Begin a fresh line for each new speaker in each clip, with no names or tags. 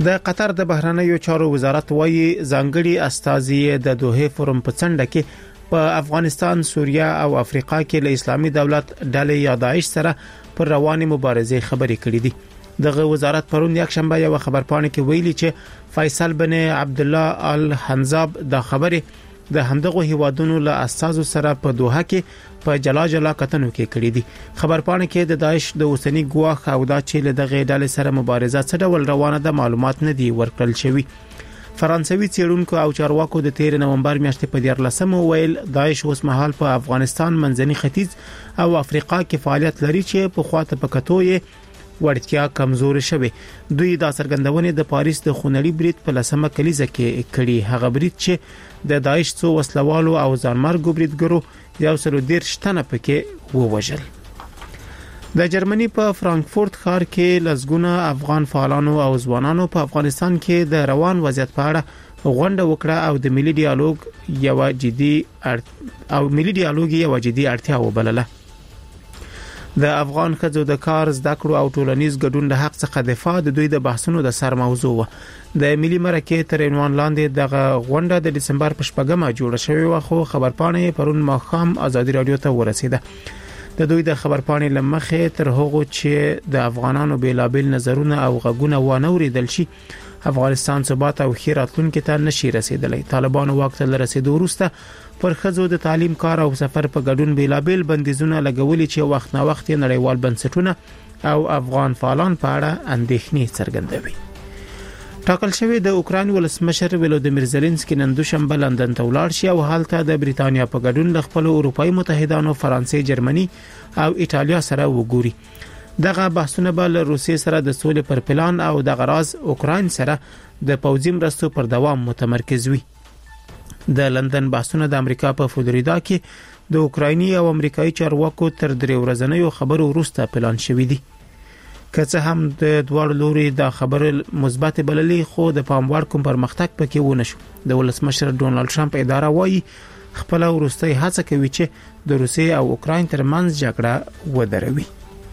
د قطر د بهرنیو چارو وزارت وايي ځانګړي استازي د دوحه فورم په څنډه کې په افغانستان، سوریه او افریقا کې له اسلامي دولت ډلې یا داعش سره پر رواني مبارزې خبرې کړې دي. دغه وزارت پرون یک شنبه یو خبرپاڼه کې ویلي چې فیصل بن عبد الله الحنزاب د خبره د همدغه هیوادونو له اساسو سره په دوحه کې په جلا کتنو کې کړې دي. خبرپاڼه کې د داعش د اوسنی ګواښ او د چیل د غېډل سره مبارزه څه ډول روانه ده معلومات نه دي ورکړل شوی. فرانسوي څېړونکو او چارواکو د 13 نومبر میاشتې په 14 ویل داعش اوس مهال په افغانستان، منځني ختیځ او افریقا کې فعالیت لري چې په خواته پکتوې وړتیا کمزوري شوه. دوی دا څرګندونه د پاریس د خونړي برید په لسمه کلیزه کې کړي. هغه برید چې د داعش څو وسلوالو او ځانمرګو بریدګرو 113 تنه پکې ووژل. د جرمني په فرانکفورت ښار کې لزګونه افغان فعالانو او ځوانانو په افغانستان کې د روان وضعیت په اړه غونډه وکړه او د ملي ډیالوګ یو جدي اړتیا وبلله. د افغان ښځو د کار، زده کړو او ټولنیز ګډون د حق څخه دفاع د دوی د بحثونو د سر موضوع و. د ملي مرکې تر عنوان لاندې دغه غونډه د دسمبر په 8مه جوړه شوې و، خو خبرپاڼه پرون ماښام ازادي رادیو ته ورسیده. د دوی د خبرپاڼې لمخې تر هغه چې د افغانانو بیلابل نظرونه او غږونه ونه اوریدل شي، افغانستان ثبات او خیر راتلونکي ته نشي رسیدلی. طالبانو واک ته رسیدو وروسته پر ښځو د تعلیم، کار او سفر په ګډون بیلابل بندیزونه لګولي چې وخت نه وخت نړیوال بنسټونه او افغان فعالان په اړه اندېښنې څرګندوي. ټاکل شوی د اوکراین ولسمشر ولودیمیر زيلنسکي نن دوشنبه لندن ته ولاړ شي او هلته د بریتانیا په ګډون د خپل اروپאי متحدانو فرانسې، جرمني او ایټالیا سره وګوري. دغه بحثونه به له روسیې سره د سولې پر پلان او د غراض اوکراین سره د پوځي مرستو پر دوام متمرکز وي. د لندن بحثونه د امریکا په فلوریدا کې د اوکرایني او امریکایي چارواکو تر 3 ورځنیو خبرو وروسته پلان شوې دي. که څه هم د دوه لوري د خبرو مثبت بللې، خو د پاموړ کوم پرمختګ پکې ونه شو. د ولسمشر ډونالد ټرمپ اداره وايي خپل وروستي هڅه کوي چې د روسیې او اوکراین ترمنځ جګړه ودروي.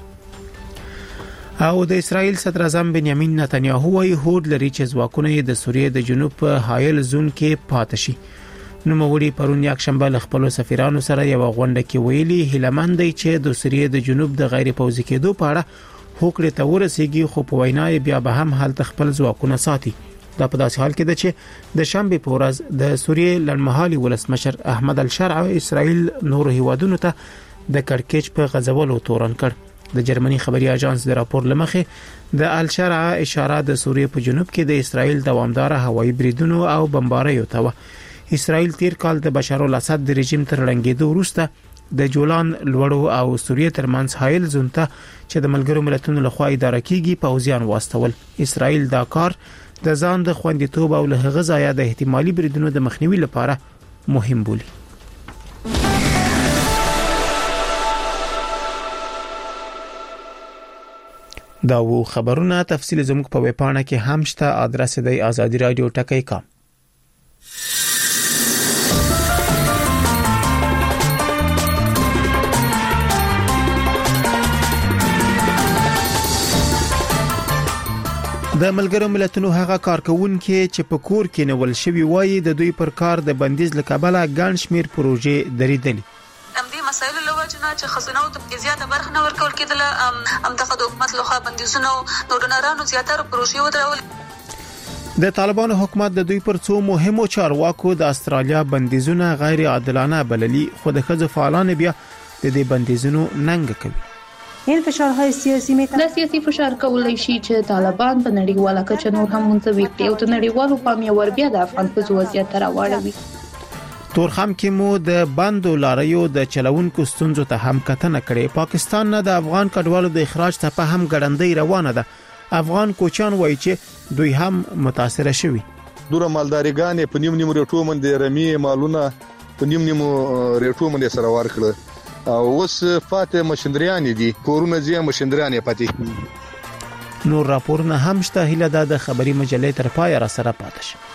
او د اسرائیل صدر اعظم بنیامین نتنیاهو وايي هوډ لري چې ځواکونه د سوریې د جنوب په حایل زون کې پاتې شي. نوموړي پرون یک شنبه له خپل سفیرانو سره یو غونډه کې ویلي هیلمند دی چې د سوریې د جنوب د غیر پوځي کېدو په اړه هوکړه ته ورسیږي، خو په وینا بیا به هم حالت خپل ځواکونه ساتي. دا په داسې حال کې ده چې د شنبه په ورځ د سوریې لړمحالي ولسمشر احمد الشرع اسرائیل نور هیوادونو ته د کړکېچ په غځولو تورن کړ. د جرمني خبري اژانس د راپور لمخې د الشرع اشاره د سوریې په جنوب کې د اسرائیل دوامدار هوایي بریدونو او بمباریو ته و. اسرائیل تیر کال د بشار الاسد د رژیم تر ړنګېدو وروسته د جولان لوړو او سوریې ترمنځ حایل زون ته چې د ملګرو ملتونو لخوا اداره کیږي پوځیان واستول. اسرائیل دا کار د ځان د خوندیتوب او له هغه ځایه د احتمالي بریدونو د مخنیوي لپاره مهم بولي. دا وو خبرونه تفصیل زموږ په ویب پاڼه کې هم شته. ادرس دی azadi.radio.com. د ملګرو ملتونو هغه کارکونکو چې په کور کې نول شوی وایي د دوی پر کار د بندیز لکبله ګڼ شمیر پروژې درېدلې.
همدې مسایلو له وجې نه چې خزانو ته زیاته برخه نه ورکول کېدله، همدغه د حکومت لخوا بندیزونه او ډونرانو زیاتره پروژې ودرول.
د طالبانو حکومت د دوی پر څو مهمو چارواکو د استرالیا بندیزونه غیر عادلانه بللي، خو د ښځو فعالان بیا د دې بندیزونو ننګ کوي.
این فشارهای سیاسی
دا سیاسي فشار کولای شي چې طالبان په نړیواله کچه نور هم منځوي کړي او د نړیوالو پام یې ور بیا د افغان ښځو وضعیت ته راوړوي.
تورخم کې مو د بندو لاریو د چلوونکو ستونزو ته هم کتنه کړې. پاکستان نه د افغان کډوالو د اخراج ته په هم ګړندۍ روانه ده. افغان کوچان وایي چې دوی هم متاثر شوي.
دوره مالداريګان په نیم ریټو باندې رمي مالونه په نیم ریټو باندې سره ورکړه او اوس فاتح مشندریان دي، کورونه زیه مشندریان پاتې.
نور راپورونه هم شته. هیله ده د خبري مجلې تر پای را سره پاتې شي.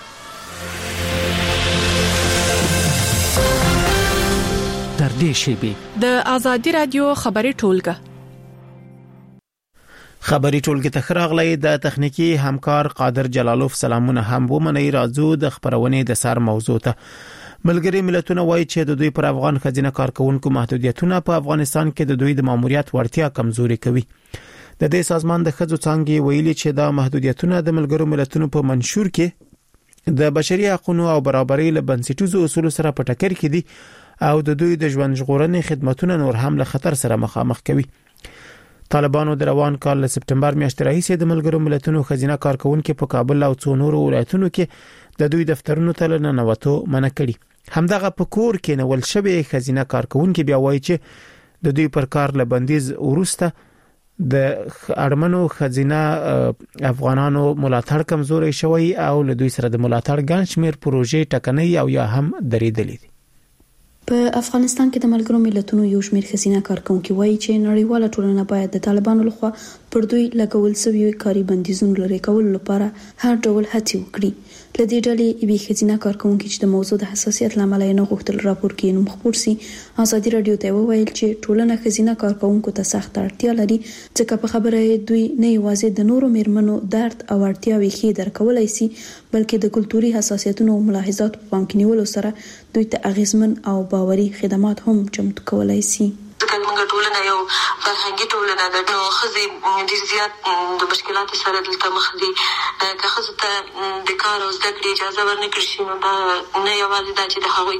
در دې شی به
د ازادي رادیو خبري ټولګه
خبري ټولګي ته خراغلي د تخنیکی همکار قادر جلالوف سلامونه هم ومني راځو د خبرونې د سر موضوع ته. ملګری ملتونه وایي چې د دوی پر افغان خزینه کارکونکو محدودیتونه په افغانستان کې د دوی د ماموریت وړتیا کمزوري کوي. د دې سازمان د خځو څنګه ویلي چې دا محدودیتونه د ملګرو ملتونو په منشور کې د بشري حقوقو او برابرۍ له بنسټیزو اصولو سره په ټکر کې دي او د دوی د ژوند ژغورنې خدماتونه نور هم له خطر سره مخامخ کوي. طالبانو د روان کال له سپټمبر میاشتې راهیسې د ملګرو ملتونو خزینه کارکونکو په کابل او څو نورو ولایتونو کې د دوی دفترونو ته ننوتو منع کړي. همدغه په کور کې نول شوی خزینه کارکونکو بیا وایي چې د دوی پر کار له بندیز ورسته د اړمنو خزینه افغانانو ملاتړ کمزوري شوی او له دوی سره د ملاتړ ګڼشمیر پروژې ټکنۍ او یا هم درېدلې دي.
په افغانستان کې د ملګرو ملتونو یو شمېر خزینه کارکونکو وایي چې نړیواله ټولنه باید د طالبانو لخوا پر دوی لګول شوی کاري بندیزونو لري کول لپاره هر ډول هڅې وکړي. لدې ډلې یوه خزینه کارکونکو چې د موضوع د حساسیت لامل نه غوښتل راپور کې نوم خپور سي ازادي رادیو ته وویل چې ټولنه خزینه کارکونکو ته سخت اړتیا لري ځکه په خبره دوی نه یوازې د نورو میرمنو درد او اړتیاوي ښه درکولای شي بلکې د کلتوري حساسیتونو او ملاحظات په پام کې نیولو سره دوی ته اغیزمن او باوري خدمات هم چمتو کولای شي.
څنګه ټولنه یو فرهنګي ټولنه ده نو خزي ډیر زیات د مشکلاتو سره دلته مخ دي که خزه ته د کار او زده کړې اجازه ورنکړي شي نو دا نه یوازې دا چې د هغوی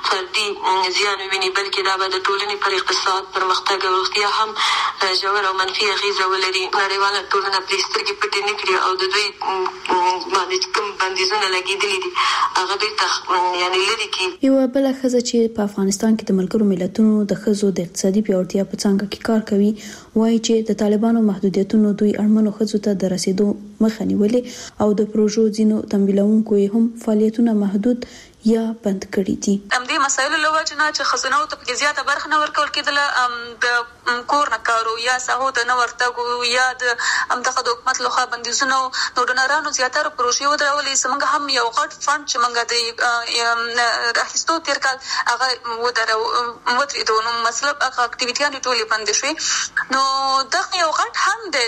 فردي زیان ویني بلکې دا به د ټولنې پر اقتصاد پرمختګ او روغتیا هم ژور او منفي اغیزه ولري. نړیواله ټولنه پرې سترګې پټې نه کړي او د دوی باندې کوم بندیزونه لګېدلي دي هغه بیرته یعنې لرې کړي.
یوه بله ښځه چې په افغانستان کې د ملګرو ملتونو د ښځو د اقتصادي پیاوړتیا په څنګه کې کار کوي وایي چې د طالبانو محدودیتونو دوی اړمنو ښځو ته د رسیدو مخه نیولې او د پروژو ځینو تمویلونکو هم فعالیتونه محدود یا بند کړی دي.
دې مسایلو له وجې نه چې خزینو ته په زیاته برخه نه ورکول کېدله د کور نه کارو یا سهو ته نه ورتګو یا د دغه حکومت لخوا بندیزونو نو ډونرانو زیاتره پروژې ودرولې زمونږ هم یو غټ فند چې موږ د راهیستو تیر کال هغه ودرېدو نو مطلب هغه اکټیویټیانې ټولې بندې شوې نو دغه یو غټ هم دی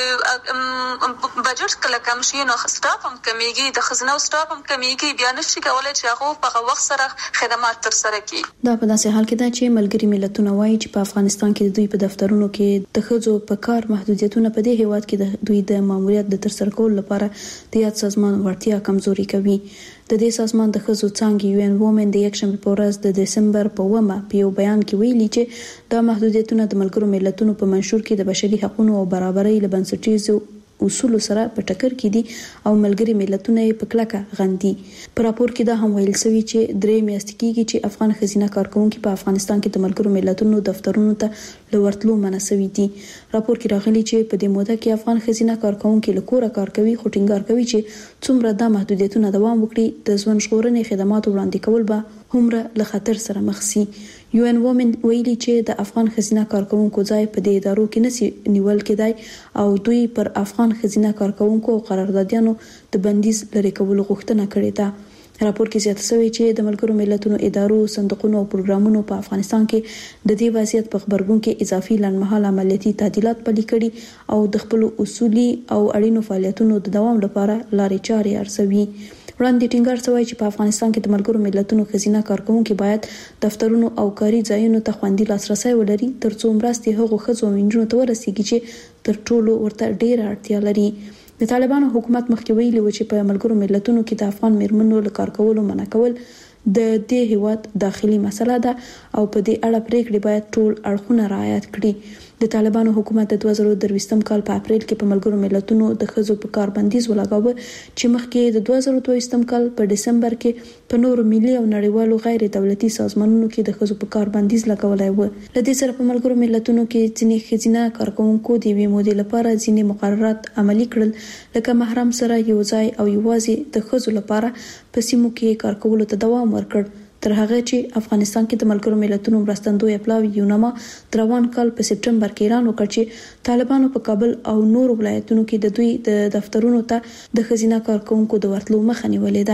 چې بجټ کله کم شي نو سټاف هم کمیږي د خزینو سټاف هم کمیږي بیا نشي کولای چې په وخت سره خدمات تر سره کړي.
دا په داسې حال کې ده چې ملګری ملتونه وایي چې په افغانستان کې د دوی په دفترونو کې د ښځو په کار محدودیتونه په دې هیواد کې د دوی د ماموریت د تر سره کولو لپاره د یاد سازمان وړتیا کمزوري کوي. د دې سازمان د ښځو څانګې UN Women د یکشنبه په ورځ د دسمبر په 1 په یو بیان کې ویلي چې دا محدودیتونه د ملګرو ملتونو په منشور کې د بشري حقوقو او برابرۍ له بنسټیزو اصول سره په ټکر کې دي او ملګری ملتونه یې په کلکه غندي. په راپور کې دا هم ویل شوی چې درې میاشتې کېږي چې افغان خزینه کارکونکو په افغانستان کې د ملګرو ملتونو دفترونو ته لورتلو منع شوی دي. راپور کې راغلي چې په دې موده کې افغان خزینه کارکونکو له کوره کار کوي خو ټینګار کوي چې څومره دا محدودیتونه دوام وکړي د ژوند ژغورنې خدمات وړاندې کول به همره له خطر سره مخ شي. UN Women ویلي چې د افغان خزینه کارکونکو ځای په دې ادارو کې نسی نیول کېدای او دوی پر افغان خزینه کارکونکو او قراردادیانو د بندیز لري کولو غوښتنه کړې ده. راپور کې زیاته شوی چې د ملګرو ملتونو ادارو صندوقونو او پروګرامونو په افغانستان کې د دې وضعیت په خبرګون کې اضافي لنډمهاله عملیاتي تعدیلات پلي کړي او د خپل اصولي او اړینو فعالیتونو د دوام لپاره لارې چارې ارزوي. وړاندې ټینګار شوی چې په افغانستان کې د ملګرو ملتونو خزینه کارکونکو باید دفترونو او کاري ځایونو ته خوندي لاسرسي ولري ترڅو مرستې هغو ښځو او نجونو ته ورسیږي چې تر ټولو ورته ډېره اړتیا لري. د طالبانو حکومت مخکې ویلي و چې په ملګرو ملتونو کې د افغان میرمنو له کار کولو منع کول د دې هیواد داخلي مسله ده او په دې اړه پریکړې باید ټول اړخونه رعایت کړي. د طالبانو حکومت د 2023 کال په اپریل کې په ملګرو ملتونو د ښځو په کار بندیز ولګاوه چې مخکې د 2023 کال په دسمبر کې په نورو ملي او نړیوالو غیر دولتي سازمانونو کې د ښځو په کار بندیز لګولای و. لدې سره په ملګرو ملتونو کې ځینې خزینه کارکونکو د وی مودې لپاره ځینې مقررات عملي کړل لکه محرم سره یو ځای او یوازې د ښځو لپاره په سیمو کې کار کولو ته دوام ورکړ تر هغه چې افغانستان کې د ملګرو ملتونو مرستندوی پلاوی یوناما روان کال په سپټمبر کې اعلان وکړ چې طالبانو په کابل او نورو ولایتونو کې د دوی د دفترونو ته د خزینه کارکونکو د ورتلو مخه نیولې ده.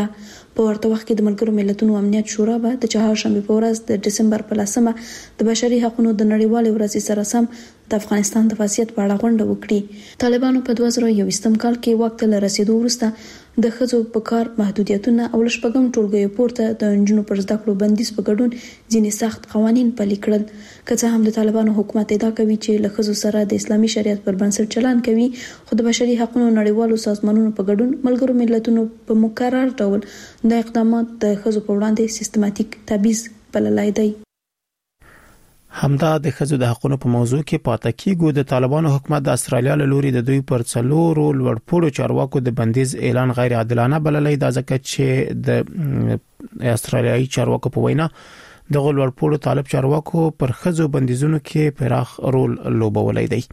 په ورته وخت کې د ملګرو ملتونو امنیت شورا به د چهارشنبه په ورځ د دسمبر په 10مه د بشري حقوقو د نړیوالې ورځې سره سم د افغانستان د وضعیت په اړه غونډه وکړي. طالبانو په 2021 کال کې وخت له رسیدو وروسته د ښځو په کار محدودیتونه او لشپږم ټولګیو پورته د انجونو پر زده کړو بندیز په ګډون ځینې سخت قوانين پلي کړل. که څه هم د طالبانو حکومت ادعا کوي چې له ښځو سره د اسلامي شریعت پر بنسټ چلن کوي، خو د بشري حقوقو نړیوالو سازمانونو په ګډون ملګرو ملتونو په مکرر ډول د اقدامات د ښځو په وړاندې سیستماتیک تبعیض بللای دی.
همدا د ښځو د حقوقو په موضوع کې پاتې کیږي. د طالبانو حکومت د استرالیا له لوري د دوی پر څلورو لوړپوړو چارواکو د بندیز اعلان غیر عادلانه بللای دی، ځکه چې د استرالیایي چارواکو په وینا د لوړپوړو طالب چارواکو پر ښځو بندیزونو کې پراخ رول لوبولای دی.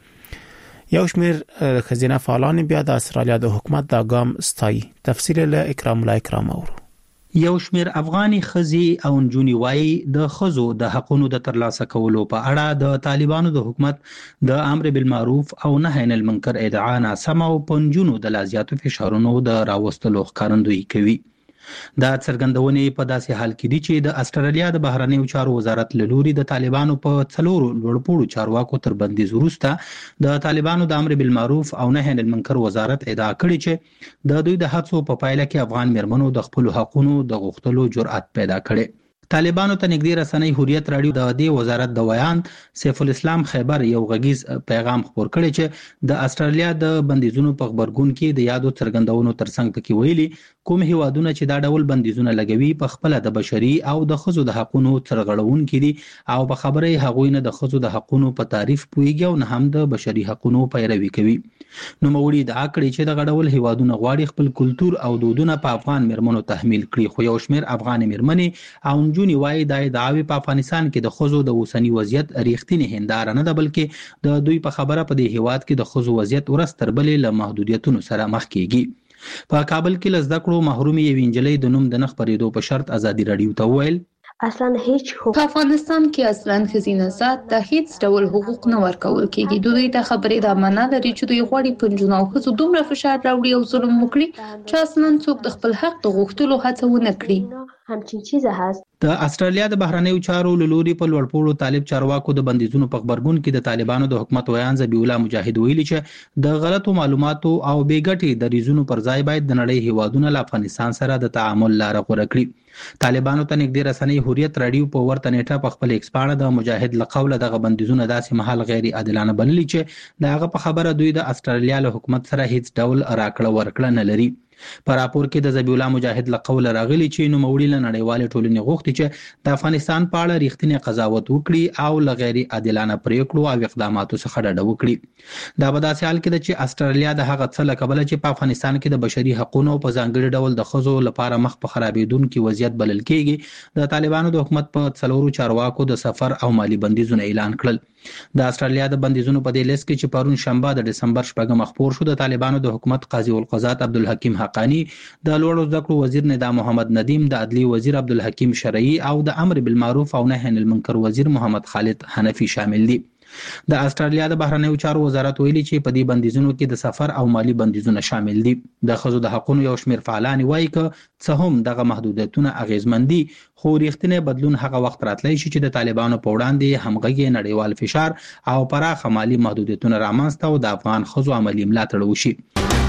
یو شمېر خزینه فعالان بیا د استرالیا د حکومت د ګام ستایي. تفصیل له اکرام الله اکرام اورو.
یو شمېر افغاني ښځې او نجونې وایي د ښځو د حقوقو د ترلاسه کولو په اړه د طالبانو د حکومت د امر بالمعروف او نهي عن المنکر ادعا ناسمه او په نجونو د لازیاتو فشارونو د راوستلو ښکارندویي کوي. دا څرګندونې په داسې حال کې دي چې د استرالیا د بهرنیو چارو وزارت له لوري د طالبانو په څلورو لوړپوړو چارواکو تر بندیز وروسته د طالبانو د امر بالمعروف او نهي عن المنکر وزارت ادعا کړې چې د دوی د هڅو په پایله کې افغان مېرمنو د خپل حقوقو د غوښتلو جرأت پیدا کړي. طالبانو ته نږدې رسنۍ هوریت رادیو د دې وزارت د ویان سیف الاسلام خیبر یو غږیز پیغام خبر کړی چې د استرالیا د بندیزونو په خبرګون کې د یادو څرګندونو ترڅنګ پکې ویلي کوم هیوادونه چې دا ډول بندیزونه لګوي په خپل د بشري او د ښځو د حقوقو ترغړون کړي او په خبره هغوی نه د ښځو د حقوقو په تعریف پويږي او نه هم د بشري حقوقو پیروي کوي. نو موري د اکړې چې د غړول هیوادونه غواړي خپل کلچر او دودونه په افغان مېرمنو تحمیل کړي، خو یو شمېر افغان مېرمنې او جونی وای د دعاوی په افغانستان کې د خزو د اوسنی وضعیت ریښتینی هنداره نه ده، بلکې د دوی په خبره په دې هیواد کې د خزو وضعیت ورستر بلې له محدودیتونو سره مخ کیږي. په کابل کې لزده کړو محرومي یو انجلۍ د نوم د نخ پرېدو په شرط ازادي رادیو ته ویل
اصلا هیڅ حقوق په افغانستان کې اصلا خزینه ذات د هیڅ ډول حقوق نه ورکول کیږي. دوی ته خبرې د امانه لري چې دوی غواړي پنځونه او خزو دومره فشار راوړي او ظلم وکړي چې اصلا څوک د خپل حق د غوښتلو هڅه ونه کړي.
همچین چیزه هست.
د استرالیا د بهرنیو چارو لوري په لوړپوړو طالب چارواکو د بندیزونو په خبرګون کې د طالبانو د حکومت ویان ذبیح الله مجاهد ویلي چې د غلطو معلوماتو او بیګټي د ریزونو پر ځای باید د نړۍ هیوادونو له افغانستان سره د تعامل لار غوړه کړي. طالبانو ته نږدې رسنۍ هوریت رادیو په ورته نیټه په خپل ایکسپاڼه د مجاهد لقوله د بندیزونو داسې محل غیر عادلانه بللی چې دغه په خبره دوی د استرالیا له حکومت سره هیڅ ډول راکړه ورکړه نه لري. په راپور کې د ذبیح الله مجاهد لقوله راغلي چې نو موړي له نړیوال ټولنې غوښتي چې د افغانستان په اړه ریښتینی قضاوت وکړي او له غیر عادلانه پریکړو او اقداماتو څخه ډډه وکړي. دا په داسې حال کې ده چې استرالیا د هغه څه له کبله چې په افغانستان کې د بشري حقوقو په ځانګړي ډول د ښځو لپاره مخ په خرابېدونکو وضعیت بلل کېږي، د طالبانو د حکومت په څلورو چارواکو د سفر او مالی بندیزونه اعلان کړل. د استرالیا د بندیزونو په دې لیست کې چې پرون شنبه د دسمبر 8 خبر شو، د طالبانو د حکومت قاضي القضات عبدالحکیم حقانی، د لوړو زده کړو وزیر ندا محمد ندیم، د عدلی وزیر عبدالحکیم شرعي او د امر بالمعروف او نهي عن المنکر وزیر محمد خالد حنفي شامل دي. د استرالیا د بهرنیو چارو وزارت ویلي چې په دې بندیزونو کې د سفر او مالی بندیزونه شامل دي. د ښځو د حقوقو یو شمېر فعالان وایي چې څه هم دغه محدودیتونه اغیزمندي، خو ریښتینی بدلون هغه وخت راتلی شي چې د طالبانو په وړاندې همغږي نړیوال فشار او پراخه مالی محدودیتونه رامنځته او د افغان ښځو عملی ملاتړ وشي.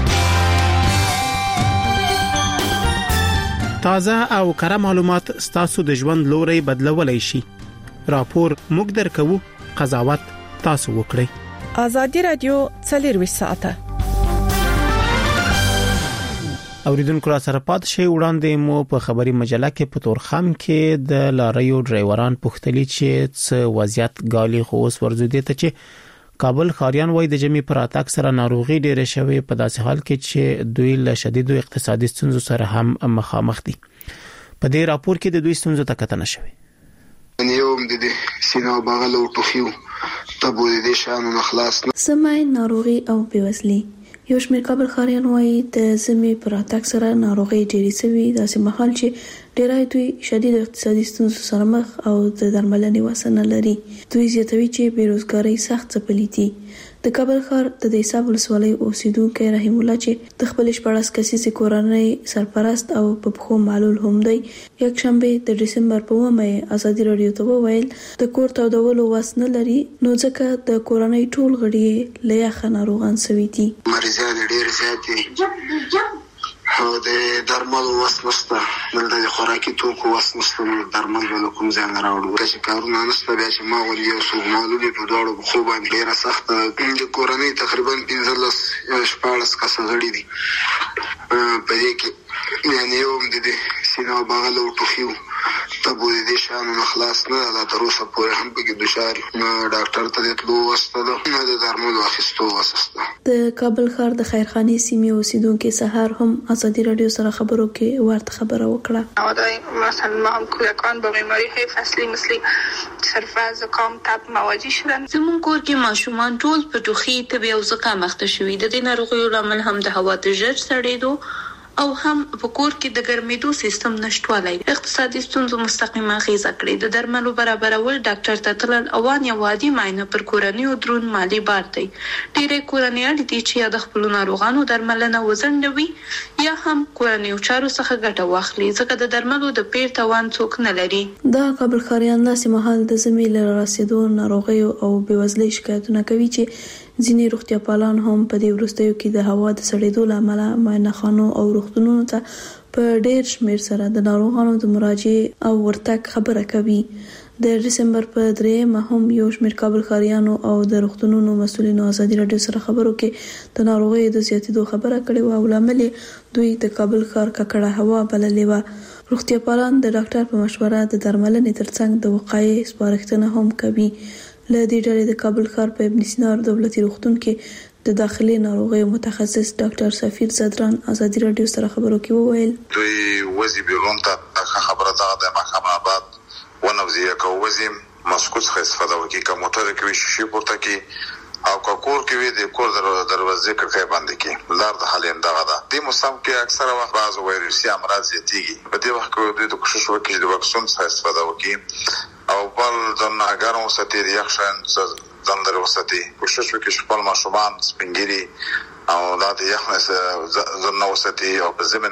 تازه او کره معلومات ستاسو د ژوند لوري بدلولای شي. راپور موږ درکو، قضاوت تاسو وکړئ.
ازادي رادیو 24 ساعته.
اوریدونکو را سره پات شي. وړاندې مو په خبري مجله کې په تورخم کې د لاریو ډرایوران پوښتلي چې څه وضعیت غالي خوس ورزوده ته چې کابل خاریان وای د جمی پر اتاک سره ناروغي ډیره شوی، په داسې حال کې چې دوی له شدیدو اقتصادي ستونزو سره هم مخامخ دي. په دې راپور کې د دوی ستونزو ته کتنه شوی.
یوم د دې سینو بغل او ټوخیو تبو دې شانو نخلاص
سمای ناروغي او بیوزلي. یو شمېر کابل خاریان وایي د زمي پر اتاک سره ناروغي ډېری سوي، داسې مهال چې ډیری دوی شدید اقتصادي ستونزو سره مخ او د درملنې وسنه لري. دوی زیاتوي چې بیروزګاری سخت ځپلي دي. د کابل ښار د حساب ولسوالۍ اوسیدونکو رحیم الله چې د خپل 14 کسیزې کورنۍ سرپرست او په پخو معلول هم دی، یک شنبه د دسمبر په 1 ازادي رادیو ته وویل د کور تودولو وس نه لري، نو ځکه د کورنۍ ټول غړي له یخه ناروغان شوي دي.
مریضان ډیر زیات دي او د درملو وس نشته، د خوراکي توکو وس نشته، درمل به کوم ځای نه راوړو. چې کارونه نشته بیا چې ما ولې یو څو معلولې په دواړو خو باندې ډېره سخته د کورنۍ تقریبا 15-14 کسه غړي دي. په دې کې یعنې یو هم د سینه او بغل او ټوخي ته بو دې شانو نه خلاص نه ده، تر اوسه پورې هم پکې دچار نه ډاکټر ته تلو وسته ده نه د درملو اخیستو وسته.
د کابل ښار د خیرخانې سیمې اوسیدونکو سهار هم ازادي رادیو سره خبرو کې ورته خبره وکړه.
او دا مثلا ما هم کودکان با بیماری های فصلی مثل سرفه، زکام، تب مواجه شدن.
زمون کور کې ماشومان ټول په ټوخي، تبي او زکام مخته شوي. د دې ناروغیو لامل هم د هوا د ژر سړېدو او هم په کور کې د ګرمېدو سیستم نشټوالی اقتصادي ستونزو مستقیمه اغیزه کړې. د درملو برابرول ډاکټر ته تلل او یا وادي معاینه پر کورنیو درون مالی بار دی. ډېرې کورنۍ اړ دي چې یا د خپل ناروغانو درملنه وزندوي یا هم کورنیو چارو څخه ګټه واخلي، ځکه د درملو د پیر توان څوک نه لري.
دا کابل ښاریان داسې مهال د زمي له رسیدو ناروغیو او بېوزلۍ شکایتونه کوي چې ځینې روغتیا پالان هم په دې وروستیو کې د هوا د سړېدو له امله معاینه‌خانو او روغتونونو ته په ډېر شمېر سره د ناروغانو د مراجعې او ورتګ خبره کوي. د دسمبر په 3 هم یو شمېر کابل ښاریانو او د روغتونونو مسؤلینو ازادي رادیو سره خبرو کې د ناروغیو د زیاتېدو خبره کړې وه او لامل دوی د کابل ښار ککړه هوا بللې وه. روغتیا پالان د ډاکټر په مشوره د درملنې ترڅنګ د وقایې سپارښتنه هم کوي. له دې ډلې د کابل ښار په ابن سینا دولتي روغتون کې د داخلي ناروغیو متخصص ډاکټر سفیر زدران ازادي رادیو سره خبرو کې وویل
دوی وزي بیرون ته خبره ده د محکمه آباد ونوزي کو وزي مسکوت څخه استفاده وکي کوم موټر کې شي پورته کې او کور کې وي د کور دروازې کړکۍ باندې کې لار د حالین دغه ده. د موسم کې اکثره وخت بعض وایرسي امراض زیاتېږي. په دې وخت کې د کوشش وکړي د واکسین څخه استفاده وکړي او بل د ناګرم وساتي د یخشن ځندر وساتي. کوشش وکړي خپل ماشومان سپینګری او د یخنس ځنه وساتي او په زمن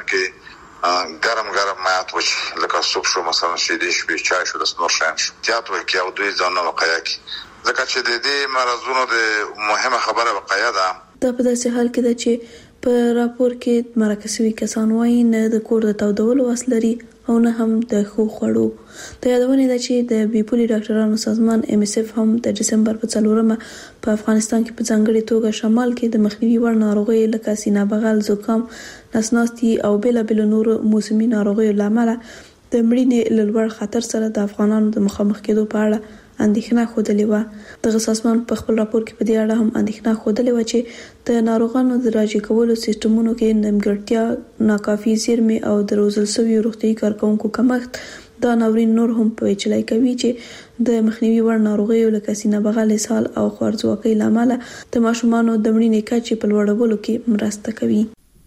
کې ګرم مایات وشي لکه سوپ شو مثلا شي د شپې چای شو د سنور شان شو تیات وکړي او دوی ځنه وقایه کې ځکه چې د دې مرزونو د مهمه خبره وقایه ده.
دا په داسې حال کې ده چې په راپور کې مرکزي کسان وایي نه د کور د تودولو وس لري او نه هم د خو خړو. ته یادونه ده چې د بیپولي ډاکټرانو سازمان MSF هم د دسمبر په 4 په افغانستان کې په ځانګړي توګه شمال کې د مخنیوي وړ ناروغیو لکه سینه بغل، زکام، نسناستي او بېلابېلو نورو موسمي ناروغیو لامل د مړینې لوړ خطر سره د افغانانو د مخامخ کېدو په اړه اندېښنه خوده و. د سازمان په خپل راپور کې په دې اړه هم اندېښنه خوده و چې د ناروغانو د راجع کولو سیستمونو کې نیمګړتیا، ناکافي زیرمې او د روزل شویو روغتیايي کارکونکو کمښت دا ناورین نور هم پیچلای کوي چې د مخنیوي وړ ناروغیو لکه سینه بغل، اسهال او خوارځواکۍ لامل د ماشومانو د مړینې کچې په لوړولو کې مرسته کوي.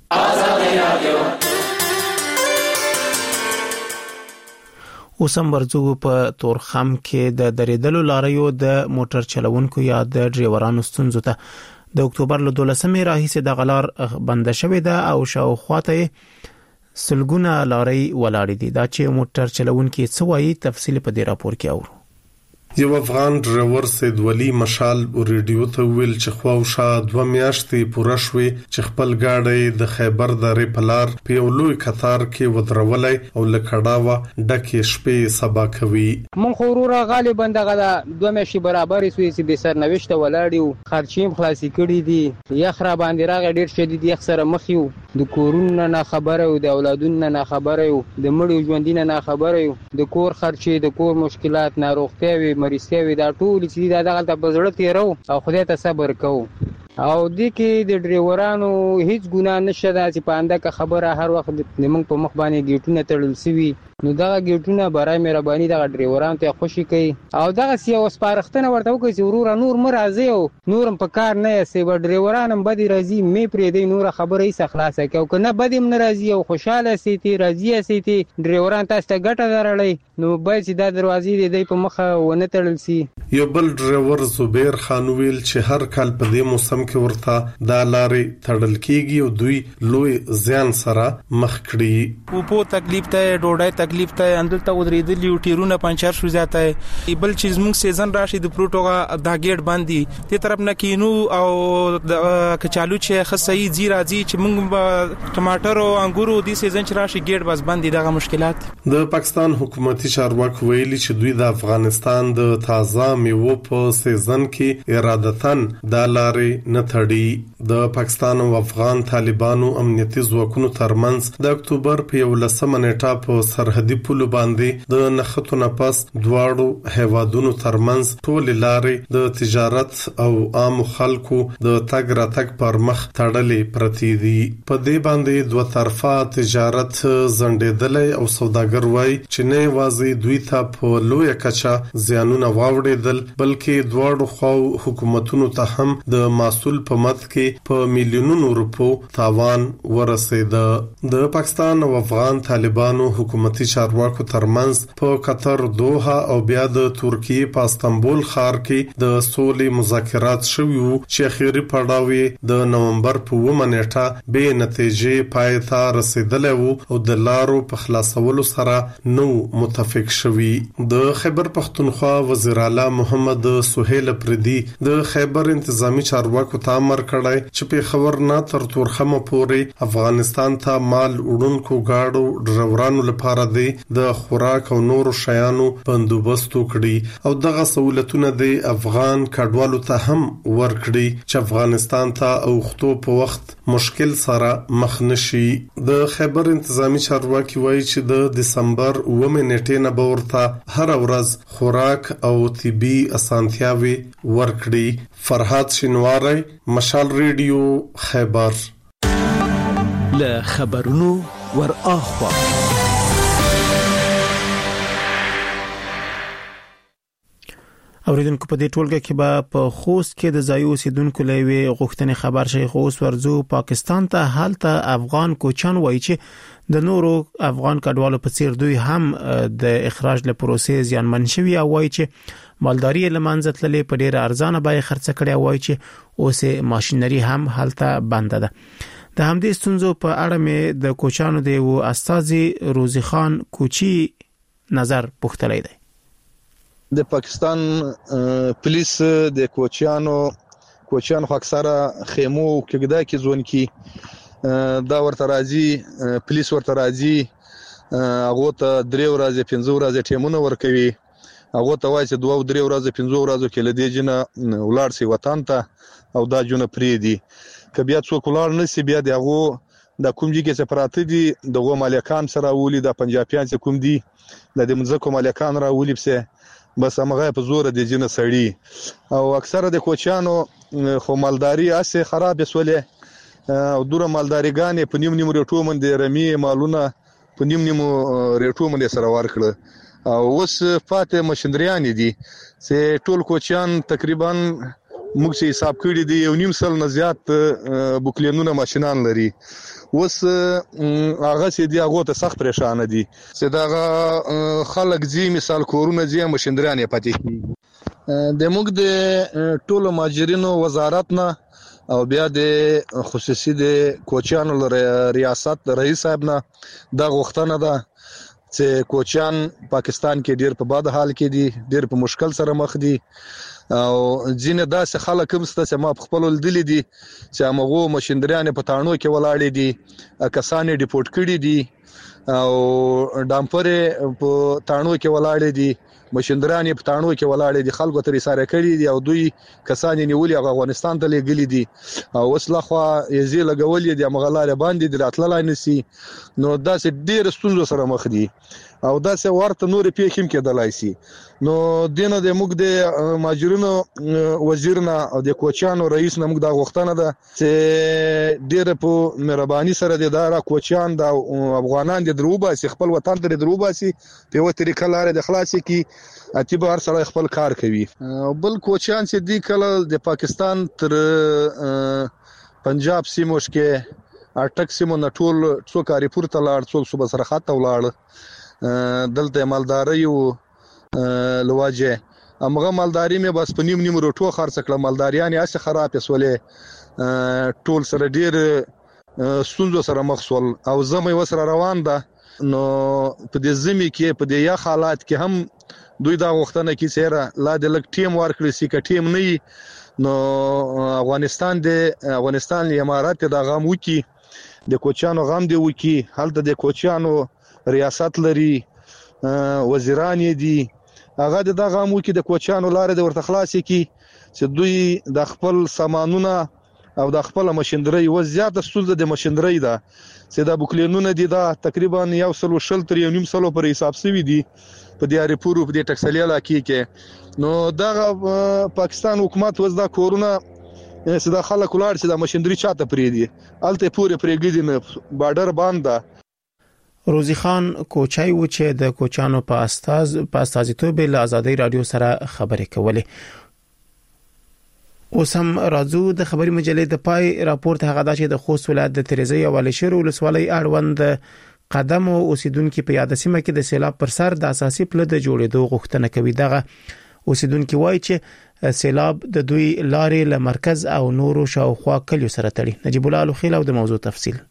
اوسم ورځو په تورخم کې د درېدلو لاریو د موټر چلوونکو یا د ډرایورانو ستونزو ته د اکتوبر له 12مې راهیسې د غلار بند شوې ده او شاوخواته سلګونه لارې ولاړې دي. دا چې موټر چلوونکي څه وایي تفصیل په دې راپور کې اورو.
یو افغان ډرایور سید ولی مشال ریډیو ته ویل چې خواوشا 2 میاشتې پوره شوې چې خپل گاډي د خیبر درې پلار په یو لوی قطار کې ودرولای او لکړاوه ډکه شپې سبا کوي.
مون خورورا غالبا دغه 2 میاشتې برابر سوې چې د سرنوشته ولاړیو خرچیم خلاصي کړی دي یخ را باندې راغ ډیر شدید یخ سره مخیو د کورونو نه خبره او د اولادونو نه خبره او د مړو ژوندینه نه خبره او د کور خرچې د کور مشکلات ناروغتیا مریضتیا دا ټول چې دغه په زړه تیرو او خدای ته صبر کوو او د کې د ډرایورانو هیڅ ګناه نشته چې په انده کا خبره هر وخت د موږ په مخ باندې گیټونه تړل سوي نو دغه ګیټونه برای مهرباني دغه ډرایورانو ته خوشي کوي او دغه سی وسپارښتنه ورته وکړي چې ورور نور مرزي او نورم په کار نه یې سی ډرایورانم بدی راځي مې پرې دی نور خبره یې خلاصه کوي او کنه بدیم ناراضي او خوشاله سيتي راضي سيتي ډرایوران تاسو ته ګټه درړی نو باید چې دا دروازې دی په مخه ونه تړل سي.
یو بل ډرایور زبیر خان ویل چې هر کال په دې موسم کې ورته دا لارې تړل کیږي او دوی لوی زیان سره مخ کړي.
په تکلیف ته ډوډۍ تکلیف ته اندلته ودرېدلی ټیرونه پنچر شو زیاته بل چیز موږ سیزن راشي د پروټوغه دا گیټ باندې ته طرف نه کینو او د کچالو چې خصي زی راځي چې موږ ټماټر او انګورو د سیزن چې راشي گیټ بس باندې دغه مشکلات.
د پاکستان حکومتي چارواکو ویلي چې دوی د افغانستان د تازه میوو په سیزن کې ارادتن د لارې نه تړي. د پاکستان او افغان طالبانو امنیتي ځواکونو ترمنځ د اکتوبر په 11 نیټه په سرحدي پولو باندې د نښتو نه پس دواړو هیوادونو ترمنځ ټول لارې د تجارت او عام خلکو د تګ راتګ پر مخ تړلې پرتی دي. په دې باندې دوه طرفه تجارت زندېدلې او سوداګر وای چې نه واځي دوی ته په لوی کچا زیانونه واوړېدل بلکې دواړو خو حکومتونو ته هم د محصول په مد کې په میلیونونو روپو تاوان ورسېد. د پاکستان او افغان طالبانو حکومتي چارواکو ترمنځ په قطر دوحه او بیا د ترکیه په استانبول ښار کې د سولې مذاکرات شوي وو چې اخیری پړاو د نومبر په 9 نیټه به نتیجې پای ته رسیدلی وو او د لارو په خلاصولو سره نو متفق شوي. د خیبر پختونخوا وزیر اعلی محمد سهیل پردي د خیبر انتظامی چارواکو ته امر کړی چې په خبر نه تر تورخمه پورې افغانستان ته مال وړونکو گاډو ډرایورانو لپاره د خوراک او نورو شیانو بندوبست وکړي او دغه سہولتونه د افغان کډوالو ته هم ورکړي چې افغانستان ته اوختو په وخت مشکل سره مخ نشي. د خیبر انتظامی چارواکي وایي چې د دسمبر 9 نیټې نه به ورته هر ورځ خوراک او طبي اسانتیاوي ورکړي. فرحات شینواری، مشال ریډیو، خیبر.
له خبرونو ور اخوا
اوریدونکو په دې ټولګه کې به په خوست کې د ځایي اوسیدونکو لوي غوښتنې خبر شي. خوست ورزو پاکستان ته حالت افغان کوچان وایي چې د نورو افغان کډوالو په څیر دوی هم د اخراج له پروسې زیانمن شوي او وایي چې مالداري لمنځه تللې په ډیره ارزانه بیه خرڅ کړي وایي چې اوسه ماشينري هم حالت بند ده. د همدې ستونزو په اړه مې د کوچانو دی او استاذي روزي خان کوچی نظر پوښتلی دی.
د پاکستان پولیس د کوچانو خو اکثره خیمو کېږي کې ځون کې دا ورته راځي پولیس ورته راځي هغه ته 3 ورځې 5 ورځې ټیمونه ورکوي هغه ته وایي چې 2-3 ورځې 5 ورځې کې لدې جن ولار سي وطن ته او دا جون پری دي کبیا څوک ولار نسی بیا دغه د کومجی کې سپراته دي دغه مالکان سره ولي د پنجابیان څخه کوم دي د مزکو مالکان را ولي بس بس هغه په زور د جن سړی او اکثره د کوچانو خو مالداري اسه خراب سولې او دوره مالداریګان په نیم ریټو باندې رمي مالونه په نیم ریټو باندې سره ورکړه او اوس فاته مشندریان دي چې ټول کوچان تقریبا موږ چې حساب کړی دی 1.5 سال نه زیات بوکلینونه ماشينان لري اوس هغه چې دی هغه ته سخت پریشان دي چې دا خلک زی مثال کورونه زی مشندریان پاتې د موږ د ټولو ماجرینو وزارت نه او بیا د خصوصي د کوچانو ریاست رئیس صاحب نه دا غوښتنه ده چې کوچان پاکستان کې ډیر په بد حال کې دي ډیر په مشکل سره مخ دي او ځینې داسې خلک هم ست چې ما په خپل لیدل دي چې هغه مشندریان په تاڼو کې ولاړ دي کسان ډیپورت کړي دي او ډامپر په تاڼو کې ولاړ دي مشندریان په تاڼو کې ولاړ دي خلکو ته ریساره کړي دي او دوی کسان نیولې افغانستان ته لګلي دي او وسلخوا یزي لګولې دي مغلاله باندې د راتللای نسی نو داسې ډیر ستونزو سره مخ دي او داسې ورته نور پیښ هم کېدلای شي. نو دینه د موږ د ماجرونو وزیرنا او د کوچانو رئیس نه موږ دا غوښتنه ده چې ډېر په مهرباني سره د دارا کوچان د افغانان د دروباسي خپل وطن ته دروباسي په یو طریقه لاره د خلاصي کی اتبه هر سره خپل کار کوي. بل کوچان چې دی کله د پاکستان تر پنجاب سیموش کې اټک سیمو نټول څو کاری پورته لاړ څو صوبه سره خاطه ولاړ دلته مالداري او لواجه امغه مالداري مې بس په نیم روټو خرڅ کړه. مالداریان یې اسه خراب وسولې ټول سره ډیر ستونزو سره مخ شول او زمې وسره روان ده. نو په دې زمي کې په دې یا حالات کې هم دوی دا وختونه کې سره لا د لک ټیم ورکړي سي ک ټیم نه نو افغانستان امارات د غام وکي د کوچانو غام دی وکي هلته د کوچانو ریاست لري وزیران دي هغه د غام وکي د کوچانو لارې د ورته خلاصي کی چې دوی د خپل سامانونه او د خپل ماشينري و زیاته ستونزه د ماشينري ده چې د بوکلینونه دي دا تقریبا 100 تر 1.5 پر حساب سوي دي په دې اړیپورو په دې ټکسلي علاقې کې. نو دا پاکستان حکومت وزدا کورونا چې د خلک ولر چې د ماشينري چاته پری دي الته پوره پرېګدي نه بارډر باندې.
روزي خان کوچای و چې د کوچانو په استازیتوب له آزادۍ رادیو سره خبرې کولې. اوس هم راځو د خبري مجلې د پای راپورټ هغه دا چې د خوست ولایت د تریزی او علشیر ولسوالۍ اړوند قدم او اوسیدونکو په یاد سیمه کې د سیلاب پر سر د اساسي پله د جوړېدو غوښتنه کوي. دغه اوسیدونکو وایي چې سیلاب د دوی لارې له مرکز او نورو شاوخوا کلیو سره تړي. نجیب الله الخیل او د موضوع تفصیل.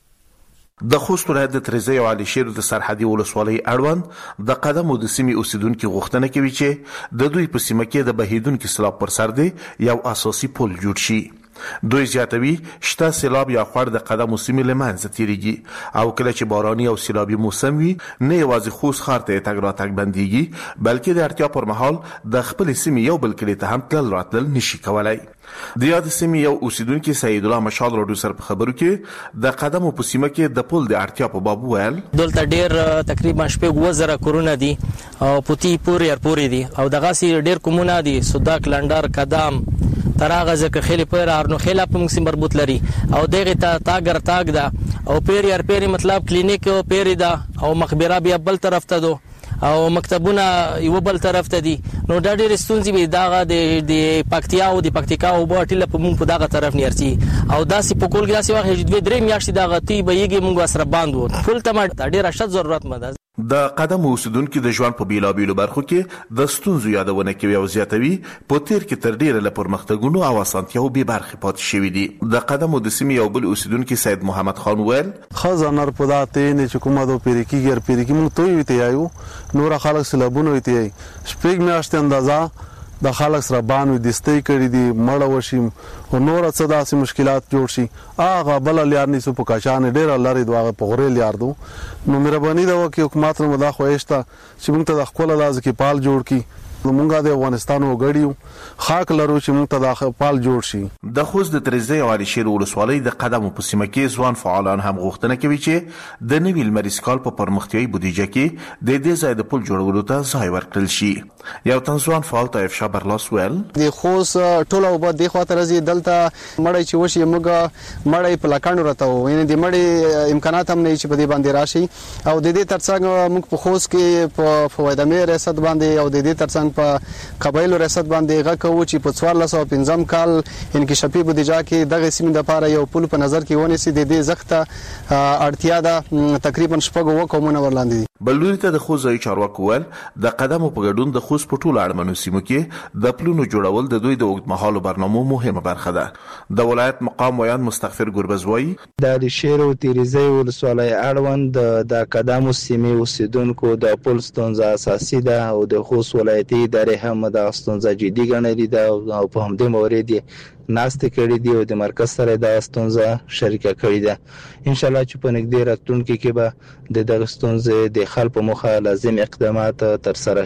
د خوست ولایت د تریزی او علشیر د سرحدي ولسوالۍ اړوند د قدم او د سیمې اوسیدونکو غوښتنه کوي چې د دوی په سیمه کې د بهیدونکو سیلاب پر سر دی یو اساسي پل جوړ شي. دوی زیاتوي شته سیلاب یا خور د قدم او سیمې لمنځه تیریږي او کله چې باراني او سیلابي موسم وي نه یوازې خوست ښار ته تګ راتګ بنديږي بلکې د اړتیا پر مهال د خپل سیمې یو بل کلی ته هم تلل راتلل نشي کولای. د یاد سیمې یو اوسیدونکو سید الله مشال راډیو سره په خبرو کې د قدم په سیمه کې د پل د اړتیا په باب ویل
دلته ډیر تقریبا 1000 کورونه دي او پوتی پورې دي او دغه سي ډیر کومونه دي سوداک لندر قدم تراغه زکه خېل پر ارنو خېل په موږ سم مربوط لري او دغه تاګ ده او پیر مطلب کلینیک او پیر ده او مخبره بیا بل طرف ته دو او مکتبونه یو بل طرف ته دي. نو دا ډېر ستونزې به داغه د پکتیا او د پکتیکا او باټیله په مونږ په دغه طرف نیرسي او داسې په کول کې داسې وخت چې 2-3 میاشتې دغه تی به یږي مونږ سره باندو ټول ته ډېر اشد ضرورت مده.
د قدم اوسیدونکو د ژوند په بیلابیلو برخو کې د ستونزو یادونه کوي او زیاتوي په تیر کې تر ډیره له پرمختګونو او اسانتیاو به برخه پاتې شوې دي. د قدم او د سیمې یو بل اوسیدونکو سید محمد خان ویل
خزانر پداته نه چې کومه د پیریکی ګر پیریکی مونږ توي وته یایو نور خلک سلابونه وته یي شپږ میاشتې اندازا د خلک سره باندې دستي کړی دي مړ وشیم او نور څه داسې مشکلات جوړ شي هغه بل لیار نسو په کاشان ډیر لاري دغه په غوړې لیار دو. نو مهرباني دا وکي حکومت نو دا خوښتا چې موږ ته د خپل لاز کې پال جوړ کی موږ د افغانستان وګړیو خاک لرو چې موږ ته د پال جوړ شي.
د خوست د تریزی او علشیر ولسوالۍ د قدم په سیمه کې ځوان فعالان هم غوښتنه کوي چې د نوي لمریز کال په پرمختیايي بودیجه کې د دې ځای د پل جوړولو ته ځای ورکړل شي. یو تنځوان فعال طیف شابرلاس ویل
د خوست ټول او د خاطر زی دلته مړی چې وشي موږ مړی په لکانو راته ویني د مړی امکانات هم نه چې په دې باندې راشي او د دې ترڅنګ موږ په خوست کې په فوایده مې ریاست باندې او د دې ترڅنګ په قبایلو ریاست باندې غوښو چې په 1415 کال انکشافي بودیجه کې دغه سیمې لپاره یو پل په نظر کې ونیسي د دې زخته اړتیا ده تقریبا شپږ وکومونه ورلاندې.
بلوري ته د خوست ځای چارواکو ول د قدم په ګډون د خوست په ټولو اړمنو سیمو کې د پلونو جوړول د دوی د اوږدمهالو برنامو مهمه برخه ده. د ولایت مقام ویان مستغفر ګربزوی
د علشیر او تریزی ولسوالۍ اړوند د قدم سیمې اوسیدونکو د پل ستونزه اساسي ده او د خوست ولایتي ادارې هم د ستونزه جدي ګڼلې ده او په همدې مورید ناستې کړې دي او د مرکز سره د ستونزه شریکه کړې ده. ان شاء الله چې په نږدې راتلونکي کې به د دغه ستونزې د حل په موخه لازم اقدامات تر سره شي.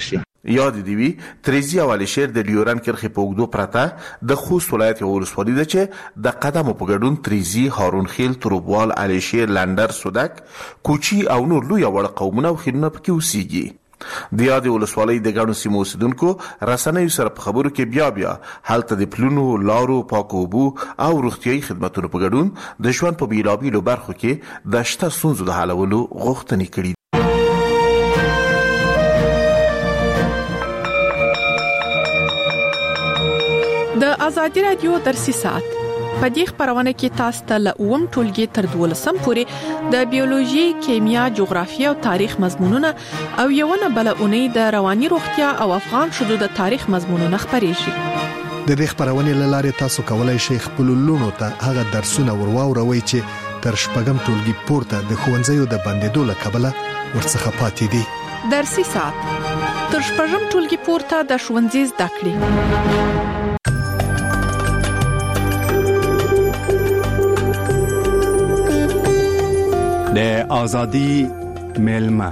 یاد دی وی تریزی او علشیر د ډیورن کرخه په وګدو پرته د خوست ولایت ولسوالۍ ده چې د قدم په ګډون تریزی هارون خیل تروبوال علشیر لندر سودک کوچی او نور لوی وړ قومونه او خینونه پکې اوسېږي د یاد ولسوالۍ د ګڼو سیمو اوسیدونکو رسنیو سره په خبرو کې بیا هلته د پلونو لارو پاکو اوبو او روغتیايي خدماتونو په ګډون د ژوند په بیلابیلو برخو کې د شته ستونزو د حلولو غوښتنې کړي.
د ازادي رادیو درسي ساعت په دې خبرونه کې تاسو ته له اوم ټولګي تر 12 پورې د بیولوژي، کیمیا، جغرافیه او تاریخ مضمونونه او یوونه بلونه د رواني روغتیا او افغان شذو د تاریخ مضمونونه خبرېږي.
د دې خبرونه لاره تاسو کولای شئ خپل لونو ته هغه درسونه ورواوروي چې تر شپږم ټولګي پورته د ښوونځیو د بندیدو له کبله ورڅخه پاتې دي.
درسي ساعت تر شپږم ټولګي پورته د ښوونځي زده کړې.
د ازادي ملما.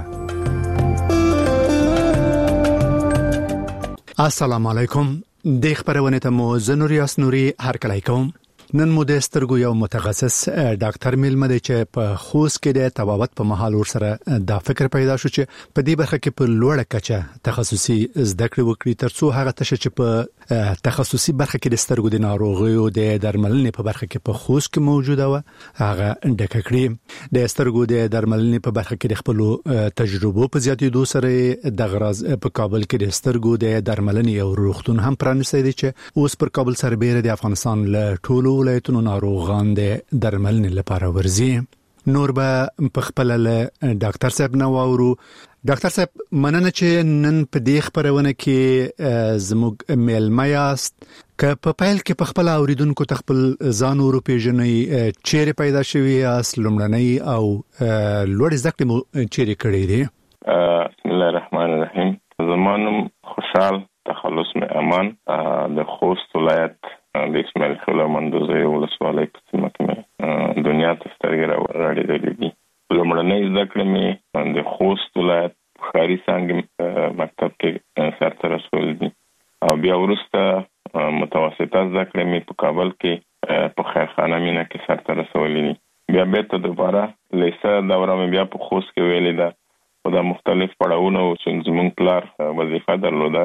السلام علیکم. د خبرونه ته مو زنور یاسنوري هرکلی کوم. نن مو د سترګو یو متخصص ډاکټر ملما دی چې په خوست کې د تبابت په محل ور سره دا فکر پیدا شو چې په دې برخه کې په لوړه کچه تخصصي زده کړې وکړي ترڅو هغه تشه چې په تخصصي برخه کې د سترګو د ناروغیو د درملنې په برخه کې په خوست کې موجوده و هغه ډکه کړي. د سترګو د درملنې په برخه کې د خپل تجربو په زیاتېدو سره د غراز په کابل کې د سترګو د درملنې او روغتون هم پرانیستی دی چې اوس پر کابل سربېره د افغانستان له ټولو ولایتونو ناروغان د درملنې لپاره ورځي. نور به په خپل له ډاکټر صاحب نو اورو. ډاکټر صاحب مننه چې نن په دې خبرونه کې زموږ ملما یاست. که په پیل کې په خپل اوریدونکو تخپل ځان ورو پیژنې چیرې پیدا شوی اس لومړنۍ او لوړ زده کړې مو چیرې کړې دي؟
بسم الله الرحمن الرحیم. زمانم خوشحال تخلص می امان د خوست ولایت د اسماعیل خیل مندوزه ولسوالۍ په سیمه کې دنیا ته سترګې راوړې دي. لومړنۍ زده کړې مې د خوست ولایت خاري څنګه مکتب کې سرته رسولې دي او بیا وروسته متوسطه زده کړې مې په کابل کې په خیرخانه مینا کې سرته رسولې دي. بیا بیرته دوباره لیسه دوره مې بیا په خوست کې ویلې ده او د مختلف پړاوونو چې زموږ پلار وظیفه درلوده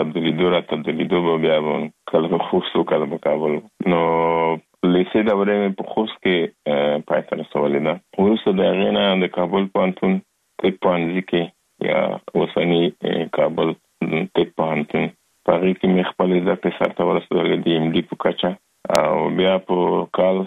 تبدیلیدو بیا کله په خوست او کله په کابل. نو لیسه دوره مې په خوست کې پای ته رسولې ده. وروسته د هغې نه د کابل پوهنتون طب پوهنځي کې یا اوسني کابل طب پوهنتون په هغې کې مې خپلې زده کړې سرته ورسولې دي MD په کچه او بیا په کال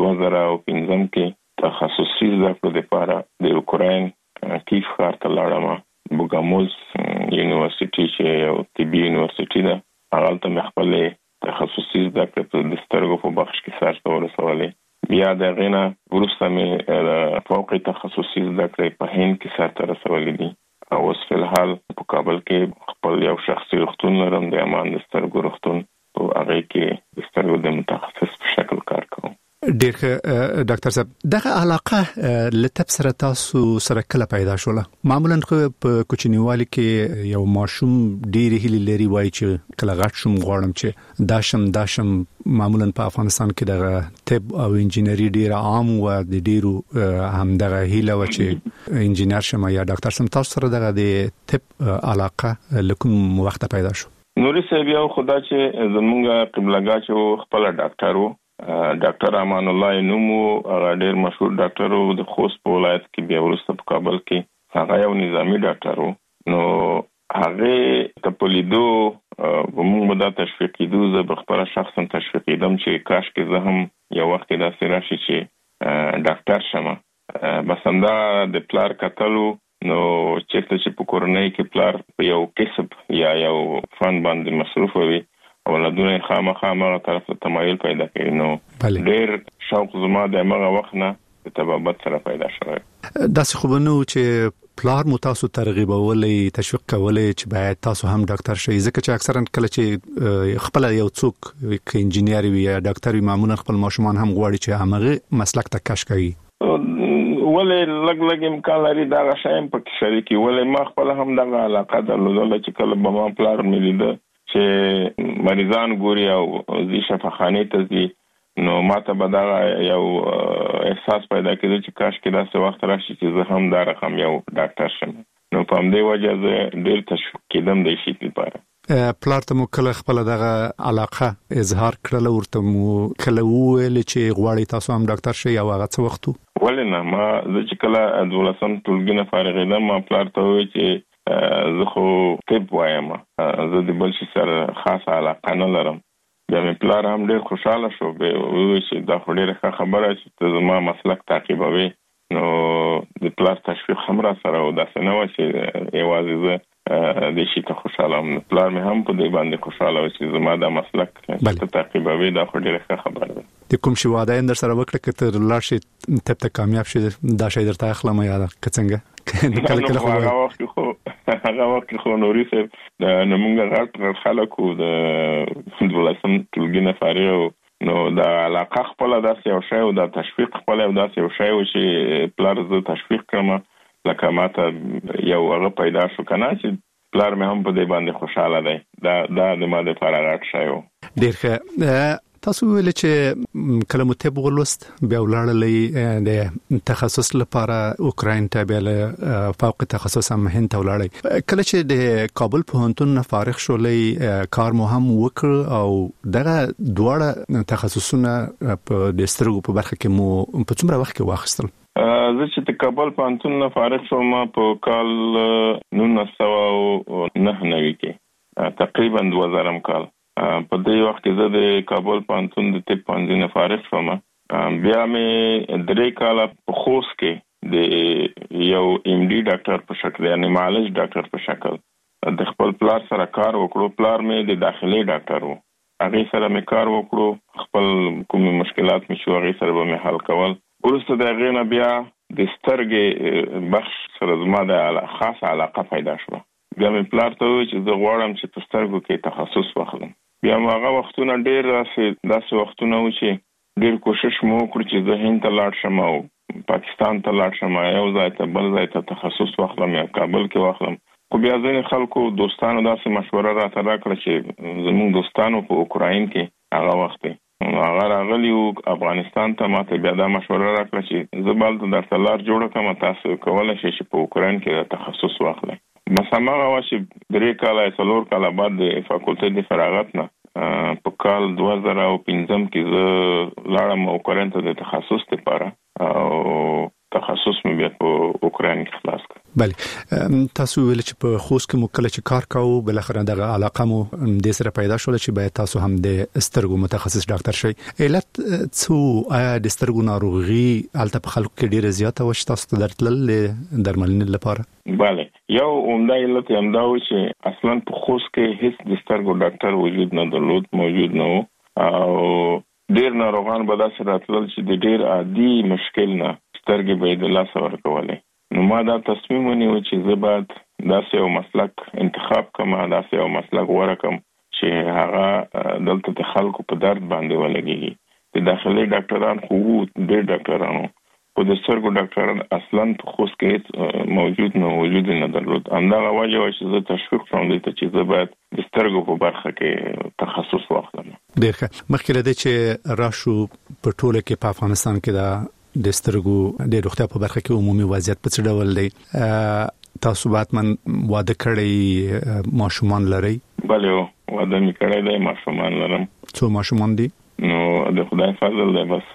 2015 کې تخصصي زده کړو دپاره د اوکراین کیف ښار ته لاړم. بوګاموز یونیورسيټي چې یو طبي یونیورسيټي ده هغلته مې خپلې تخصصي زده کړې په د سترګو په بخش کې سرته ورسولې. بیا د هغې نه وروسته مې فوقي تخصصي زده کړې په هند کې سرته رسولې دي او اوس فلحال په کابل کې خپل یو شخصي روغتون لرم د امان د سترګو روغتون په هغې کې د سترګو د متخصص په شکل کار کوم.
ډېر ښه ډاکټر صاحب. دغه علاقه له طب سره تاسو سره کله پیدا شوله؟ معمولا په کوچنیوالي کې یو ماشوم ډېرې هیلې لري وایي چې کله غټ شم غواړم چې داشم. معمولا په افغانستان کې دغه طب او انجینری ډېر عام و د ډېرو هم دغه هیله و چې انجینر شم یا ډاکټر شم. تاسو سره دغه د طب علاقه له کوم وخت پیدا شو؟
نوري صاحب یو خدا چې زمونږ قبلګا چې خپل ډاکټر وو ډاکټر امان الله نومو هغه ډېر مشهور ډاکټر وو د خوست په ولایت کې. بیا وروسته په کابل کې هغه یو نظامی ډاکټر وو. نو هغه ته په لیدو موږ دا تشویق کېدو. زه به خپله شخصا تشویق کېدم چې کاشکې زه هم یو وخت داسې راشي چې ډاکټر شم. بس همدا د پلار کتلو نو چېرته چې په کورنۍ کې پلار په یو کسب یا یو فن باندې مصروف وي اولادونه خامخا هغه طرف ته تمایل پیدا کوي. نو ډېر شوق زما د هغه وخت نه د طبابت سره پیدا شوی.
داسې خو به نه و چې پلار مو تاسو ترغیبولې تشویق کولې چې باید تاسو هم ډاکټر شئ؟ ځکه چې اکثرا کله چې خپل یو څوک که انجینر وي یا ډاکټر وي معمولا خپل ماشومان هم غواړي چې همغه مسلک ته کش کوي.
ولې لګ امکان لري دا غشایم په شریکي ولې ما خپل هم دغه علاقه درلودل چې کله به ما پلار مې لیده چې مریضان ګوري او زی شفاخانه ته ځي نو ماته به دا یو احساس پیدا کېده چې کاش کې داسې وخت راشي چې زه هم دا رقم یو ډاکټر شم نو په همدې وجه زه ډېر تشویق کېدم د شي لپاره.
پلار ته مو کله خپل دغه علاقه اظهار کړل ورته مو کله ویل چې غواړي تاسو هم ډاکټر شئ او هغه څه وخت
ولې نه ما زه چې کله 12 ټولګي نه فارغېدم ما پلار ته وویل چې زه خو طب وایم زه د بل شي سره خاصه علاقه نه لرم. بیا مې پلار هم ډېر خوشاله شو به وویل چې دا خو ډېره خبره چې ته زما مسلک تعقیبوي نو د پلار تشویق هم را سره او داسې نه و چې یوازې زه د شي ته خوشاله ام. پلار مې هم په دې باندې خوشاله و چې زما دا مسلک ته تعقیبوي دا خو ډېره خبره ده.
د کوم شي واده اندر سره وکړه چې تر لاړ شي ته کامیاب شي دا شي درته اخلم یا څنګه
هغه وخت خو نوري صاحب د نمونګه غټ خلکو د 12 ټولګي نه فارغ نو دا علاقه خپل داسې یو شی او دا تشویق خپل یو داسې یو شی چې پلار زه تشویق کړم لکه ماته یو هغه پیدا شو کنه چې پلار مې هم په دې باندې خوشاله دی دا د ما د فراغت شی و.
ډېر ښه. تاسو ویل چې کله مو طب ولوست بیا ولاړلې د تخصص لپاره اوکراین ته بیا فوق تخصص هم هند ته ولاړې کله چې د کابل پوهنتون نه فارغ شولې کار مو هم وکړ او دغه دواړه تخصصونه په د سترګو په برخه کې مو په څومره وخت کې واخیستل؟
زه چې د کابل پوهنتون نه فارغ شوم په کال 1999 کې تقریبا 2000 کال په دې وخت کې زه د کابل پوهنتون د طب پوهنځي نه فارغ شوم. بیا مې 3 کال په خوست کې د یو ام ډي ډاکټر په شکل یعنی معالج ډاکټر په شکل د خپل پلار سره کار وکړو. پلار مې د داخلي ډاکټر و هغه سره مې کار وکړو خپل کوم مشکلات مې شو هغه سره به مې حل کول. ورسته د هغې نه بیا د سترګې بخش سره زما د خاص علاقه پیدا شوه. بیا مې پلار ته وویل چې زه غواړم چې په سترګو کې تخصص واخلم. بیا هغه وختونه ډېر داسې وختونه و چې ډېر کوشش مو وکړ چې زه هند ته لاړ شم او پاکستان ته لاړ شم یو ځای ته بل ځای ته تخصص واخلم یا کابل کې واخلم. خو بیا ځینې خلکو دوستانو داسې مشوره راته راکړه چې زموږ دوستانو په اوکراین کې هغه وخت هغه راغلی و افغانستان ته ماته بیا دا مشوره راکړه چې زه به هلته درته لار جوړه کړم تاسو کولی شئ چې په اوکراین کې تخصص واخلئ. بس هماغه وه چې 3 کاله 4 کاله بعد د فاکولټې د فراغت نه په کال 2015 کې زه لاړم اوکراین ته د تخصص لپاره او تخصص مې بیا په اوکراین کې خلاص کړ.
بله تاسو ویل چې په خوست کې مو کله چې کار کاوه بل اخر دغه علاقه مو د سره پیدا شول چې باید تاسو هم د سترګو متخصص ډاکټر شئ. علت څه آیا د سترګو ناروغي الته په خلکو کې ډیره زیاته و چې تاسو ته درتلل درملنې لپاره؟
بله یو عمده علت هم دا و چې اصلا په خوست کې هیڅ د سترګو ډاکټر وجود نه درلود موجود نه و او ډیر ناروغان به داسې راتلل چې د ډیر عادي مشکل نه سترګې به د لاسه ورکولې. نو ما دا تصمیم ونیو چې زه باید داسې یو مسلک انتخاب کړم داسې یو مسلک غوره کړم چې هغه دلته د خلکو په درد باندې ولګېږي. د داخلي ډاکټران خو ډېر ډاکټرانو خو د سترګو ډاکټران اصلا په خوست کې موجود نه درلود. همدغه وجه وه چې زه تشویق کړم دې ته چې زه باید د سترګو په برخه کې تخصص واخلم.
ډېر ښه. مخکې له دې چې راشو په ټوله کې په افغانستان کې د سترګو د روغتیا په برخه کې عمومي وضعیت په څه ډول دی؟ تاسو باتمن واده کړی ماشومان لرئ؟
بله واده مې کړی دی ماشومان لرم.
څو ماشومان دي؟
نو د خدای فضل دی بس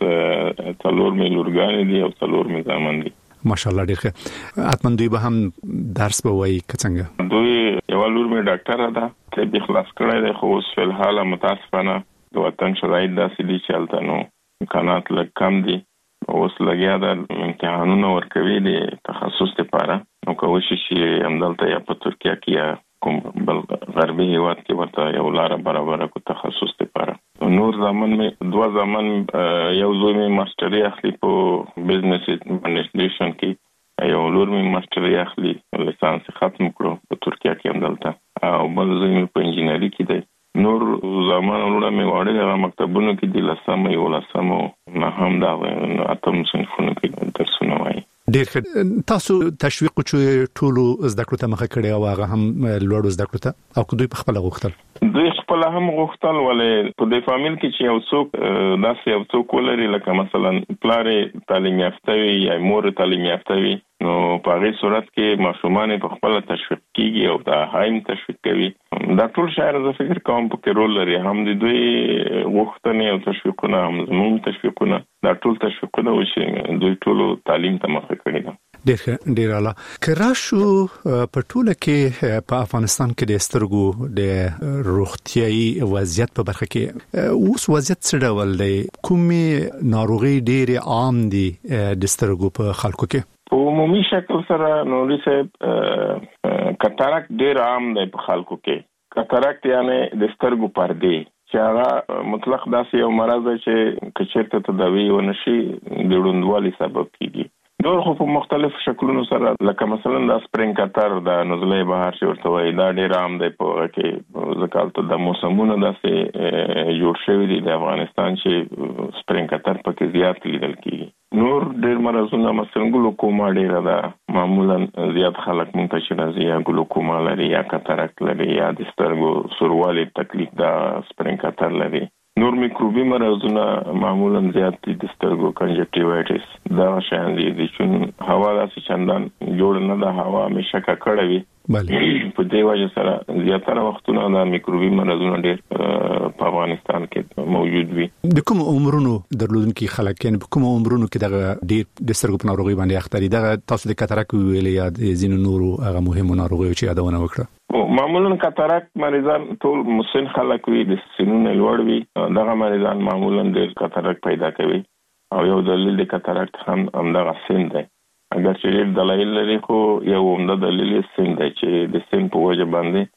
4 مې لورګانې دي او 4 مې زامن دي.
ماشاءالله ډېر ښه. حتما دوی به هم درس به وایي که څنګه؟
دوی یو لور مې ډاکټره ده طب خلاص کړی دی خو اوس فی الحال متاسفانه د وطن شرایط داسې دي چې هلته نو امکانات لږ کم دي اوس لګیا د امتحانونو ورکوي د تخصص لپاره نو کوشش یې همدلته یا په ترکیه کې یا کوم بل غربي هیواد کې ورته یو لاره برابره کو تخصص لپاره. نور زمان مې 2 زمان یو زوی مې ماستري اخلي په بزنس اډمنسټریشن کې یو لور مې ماستري اخلي لیسانس ختم کړو په ترکیه کې همدلته او بل زوی مې په انجینری کې دی. نور زمان وروڼه مې واړه هغه مکتبونو کې د 10 نه هم دا اتم صنفونو کې درسونه وایي.
ډیر ښه. تاسو تشویق چې ټولو زده کړو ته مخه کړی او هغه هم لوړو زده کړو ته او دوی په خپل غوښتل
دوی خپل هم غوښتل ولې په دې فامیل کې چې یو څوک داسې یو څوک ولري لکه مثلا پلار تعلیم یافته وي یا مور تعلیم یافته وي نو په هغه صورت کې ماشومان په خپل تشویق کیږي او دا هایم تشویق کوي. دا ټول شاعر زه فکر کوم په کې رول لري هم د دوی غوښتنې او تشویقونه هم زموږ تشویقونه دا ټول تشویقونه چې دوی ټول تعلیم ته مخه کړی ده.
ډیر اعلی. کراشو په ټوله کې په افغانستان کې د سترګو د روغتيایي وضعیت په برخه کې اوس وضعیت څه ډول دی؟ کومې ناروغي ډېر عام دي د سترګو په خلکو کې؟
په عمومي شکل سره نوري صاحب کاتاراکت ډېر عام دی په خلکو کې. کاتاراکت یعنی د سترګو پردې چې هغه مطلق داسې یو مرض دی چې کچېرته تداوی ونشي د وړاندوالي سبب کیږي. نور خو په مختلف شکلونو سره لکه مثلا د سپرینګ کاتر د نزله بهار چې ورته وایي دا ډېر عام دی په کې ځکه د موسمونو داسې جوړ شوی دی د افغانستان چې سپرینګ کاتر پکې زیات لیدل کیږي. نور ډېر مرزونه مثلا ګلوکوما ډېر ده معمولا زیات خلک مونږ ته چې راځي یا ګلوکوما لري یا کاتاراکت لري یا د سترګو سوروالي تکلیف دا سپرینګ کاتر لري. نور میکروبي مرزونه معمولا زیات دي د سترګو کنجکټیوایټس دا شان دي چې هوا داسې چندان جوړ نه ده هوا همیشه ککړه وي په دې وجه سره زیاتره وختونه دا میکروبي مرزونه ډېر په افغانستان کې موجود وي.
د کوم عمرونو درلودونکي خلک یعنی په کوم عمرونو کې دغه ډېر د سترګو په ناروغي باندې اخته دي؟ دغه تاسو د کاتاراکت ویلې یا د ځینو نورو هغه مهمو ناروغیو چې یادونه وکړه.
معمولا کاتاراکت مریضان ټول مسن خلک وي د سنونو لوړ وي دغه مریضان معمولا ډېر کاتاراکت پیدا کوي او یو دلیل د کاتاراکت هم دغه سن دی. اگر چې ډېر دلایل لري خو یو عمده دلیل سن دی چې د سن په وجه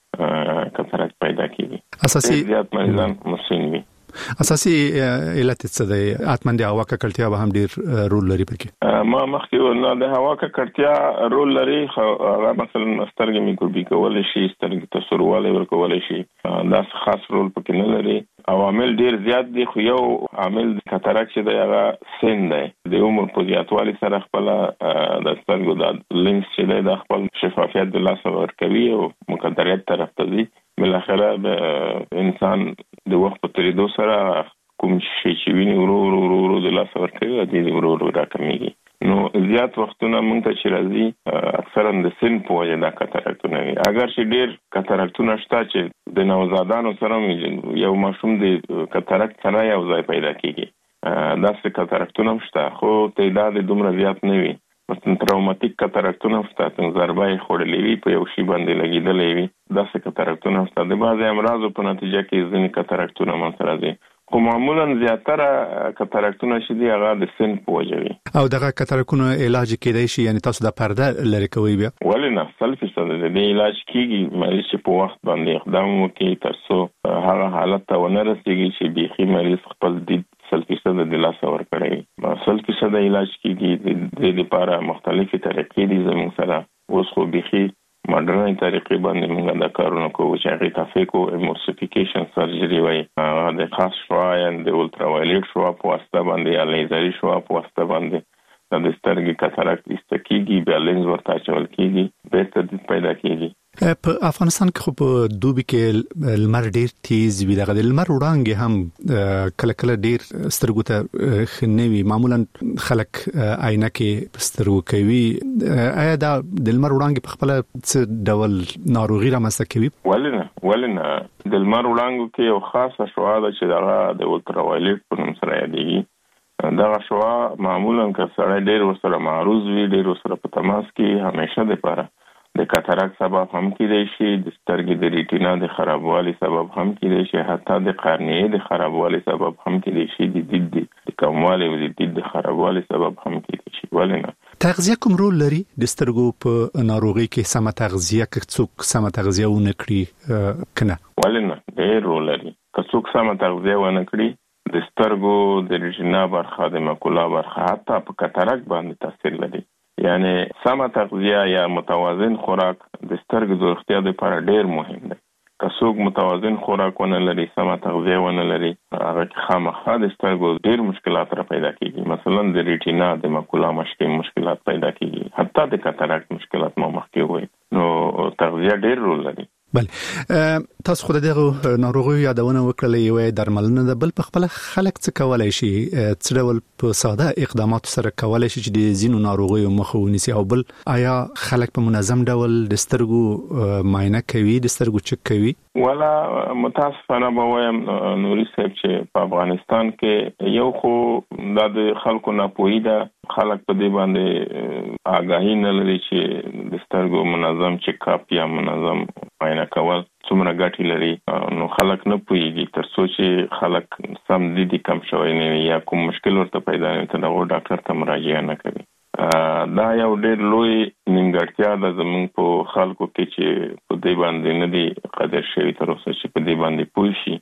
باندې کاتاراکت پیدا کیږي.
اساسي
زیات مریضان مسن وي.
اساسي علت څه دی؟ اتمن د هوا ککړتیا به هم ډېر رول لري پکې.
ما مخکې نه د هوا ککړتیا رول لري هغه مثلا سترګې میکروبي کولای شي سترګې ته سوروالی ورکولای شي دا خاص رول پکې نه لري. عوامل ډېر زیات دي خو یو عامل د کاتاراکت چې دی هغه سن دی د عمر په زیاتوالي سره خپل د سترګو د لینس چې دی د خپل شفافیت د لاسه ورکوي او مقدریت طرف ته ځي. بالاخره د انسان د وخت په تیریدو سره کوم شي چې ویني ورو د لاسه ورکوي د ورو راکمیږي. نو زیات وختونه مونږ ته چې راځي اکثرا د سن په وجه دا کاتاراکتونه وي. اگر چې ډېر کاتاراکتونه شته چې د نوزادانو سره یو ماشوم د کاتاراکت سره یو ځای پیدا کیږي داسې کاتاراکتونه هم شته خو تعداد دومره زیات نه وي. مثلا تراوماتیک کاتاراکتونه شته څنګه ضربه خورلې وي په یو شی باندې لګیدلې وي داسې کاتاراکتونه شته. د بعضې امراضو په نتیجه کې ځینې کاتاراکتونه منځته راځي خو معمولا زیاتره کاتاراکتونه چې دي هغه د سن په وجه وي.
او دغه کاتاراکتونه علاج کېدای شي یعنی تاسو د پرده لري کوي بیا؟
ولې نه 100% د علاج کیږي مریض چې په وخت باندې اقدام وکړي ترڅو هغه حالت ته ونه رسیږي چې بيخي مریض خپل دید 100% د لاسه ورکړي. 100% علاج کیږي د لپاره مختلفې طریقې دي زموږ سره. اوس خو بيخي ماډرن طریقې باندې موږ دا کارونه کوو چې هغه تفکیک او ایمولسیفیکیشن سرجری وایي د خاص شعاع د الټراوایلیټ شعاع په واسطه باندې یا لیزري شعاع په واسطه باندې د سترګې کاتاراکت استکیږي بیا لینز ورته اچول کیږي به تدید پیدا کیږي.
په افغانستان کې خو په دوبي کې لمر ډیر تیز وي دغه د لمر وړانګې هم کله کله ډیر سترګو ته خنوي معمولا خلک عینه کې سترګو کوي. آیا دا د لمر وړانګې په خپل څه ډول ناروغي رامنځته کوي؟
ولې نه د لمر وړانګو کې یو خاصه شعاع ده چې دغه د الټراوایلیټ په نوم سره یادېږي. دغه شعاع معمولا که سړی ډیر ورسره معروض وي ډیر ورسره په تماس کې همیشه دپاره د کاتاراکت سبب هم کېدای شي د سترګې د ریټینا د خرابوالي سبب هم کېدای شي حتی د قرنیې د خرابوالي سبب هم کېدای شي د دید د کموالي او د دید د خرابوالي سبب هم کېدای شي. ولې نه
تغذیه کوم رول لري د سترګو په ناروغي کې؟ سمه تغذیه که څوک سمه تغذیه ونه کړي کنه؟
ولې نه ډېر رول لري. که څوک سمه تغذیه ونه کړي د سترګو د ریټینا برخه د ماکولا برخه حتی په کاتاراکت باندې تاثیر لري. یعنی سمه تغذیه یا متوازن خوراک د سترګو د روغتیا لپاره ډیر مهم دی. که څوک متوازن خوراک ونه لري، سمه تغذیه ونه لري، هغه خامخا د سترګو ډېر مشکلات را پیدا کیږي. مثلا د ریټینا د ماکولا مشکلات پیدا کیږي، حتی د کاتاراکت مشکلات مو مخکې وایي. نو تغذیه ډېر رول لري.
بله تاسو خو دغه ناروغي یادونه وکړلې یو درملنه د بل په خپل خلک څه کولای شي څه ډول په ساده اقدامات سره کولای شي چې د زینو ناروغیو مخه ونیسي، او بل آیا خلک په منظم ډول د سترګو معاینه کوي، د سترګو چک کوي؟
ولا متاسفانه به وایم نوري صاحب چې په افغانستان کې یو خو د خلکو ناپوهي ده، خلک په دې باندې آگاهي نه لري چې د سترګو منظم چک اپ یا منظم معاینه کول څومره ګټې لري. نو خلک نه پوهیږي تر څو چې خلک سم دي کم شوی نه یا کوم مشکل ورته پیدا نه ته دغه ډاکټر ته مراجعه نه کوي. دا یو ډېر لوی نیمګړتیا ده زموږ په خلکو کې چې په دې باندې نه دي قدر شوي تر اوسه چې په دې باندې پوه شي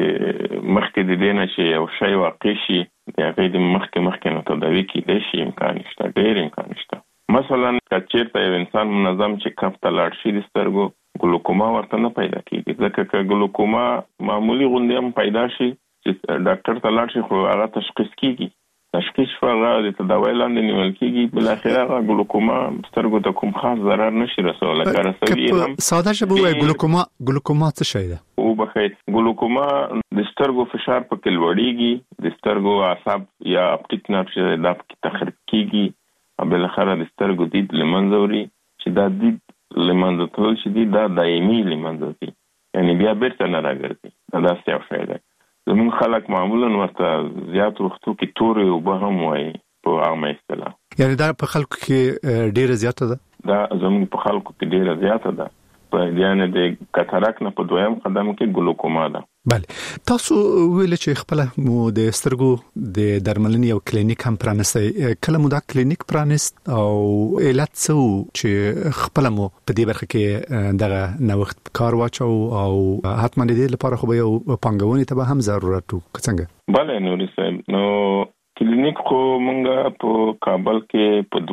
چې مخکې د دې نه چې یو شی واقع شي د هغې د مخکې نه تداوي کېدای شي، امکان شته، ډېر امکان شته. مثلا که چېرته یو انسان منظم چې کپ ته لاړ شي د سترګو ګلوکوما ورته نه پیدا کېږي، ځکه که ګلوکوما معمولی غوندې هم پیدا شي چې ډاکټر ته لاړ شي خو هغه تشخیص کېږي، تشخیص هغه د تداوی لاندې نیول کېږي، بالاخره هغه ګلوکوما سترګو ته کوم خاص ضرر نشي رسولی. که رسوي هم
ساده ژبه ووایي ګلوکوما څه شی ده؟
وبخښئ، ګلوکوما د سترګو فشار پکې لوړېږي، د سترګو اعصاب یا اپټیک نرف چې دا پکې تخریب کېږي او بالاخره د سترګو دید له منځه وړي، چې دا دید له منځه تلل چې دي دا دایمي له منځه ځي، یعنې بیا بیرته نه راګرځي. دا داسې یو شی دی. زموږ خلک معمولا ورته زیات وختو کې تورې اوبه هم وایي په عامه اصطلاح.
یعنې دا په خلکو کې ډېره زیاته ده؟
دا زموږ په خلکو کې ډېره زیاته ده. په یعنې د کاتاراکت نه په دویم قدم کې ګلوکوما ده.
بله تاسو ویل چې خپل مو د سترګو د درملنې یو کلینیک هم پرانستی، کله مو دا کلینیک پرانست او علت څه چې خپل مو په دې برخه کې دغه نوښت کار واچو او حتما د دې لپاره خو به یو پانګونې ته به هم ضرورت و څنګه؟
بله نوري صاحب، نو کلینیک خو مونږ په کابل کې په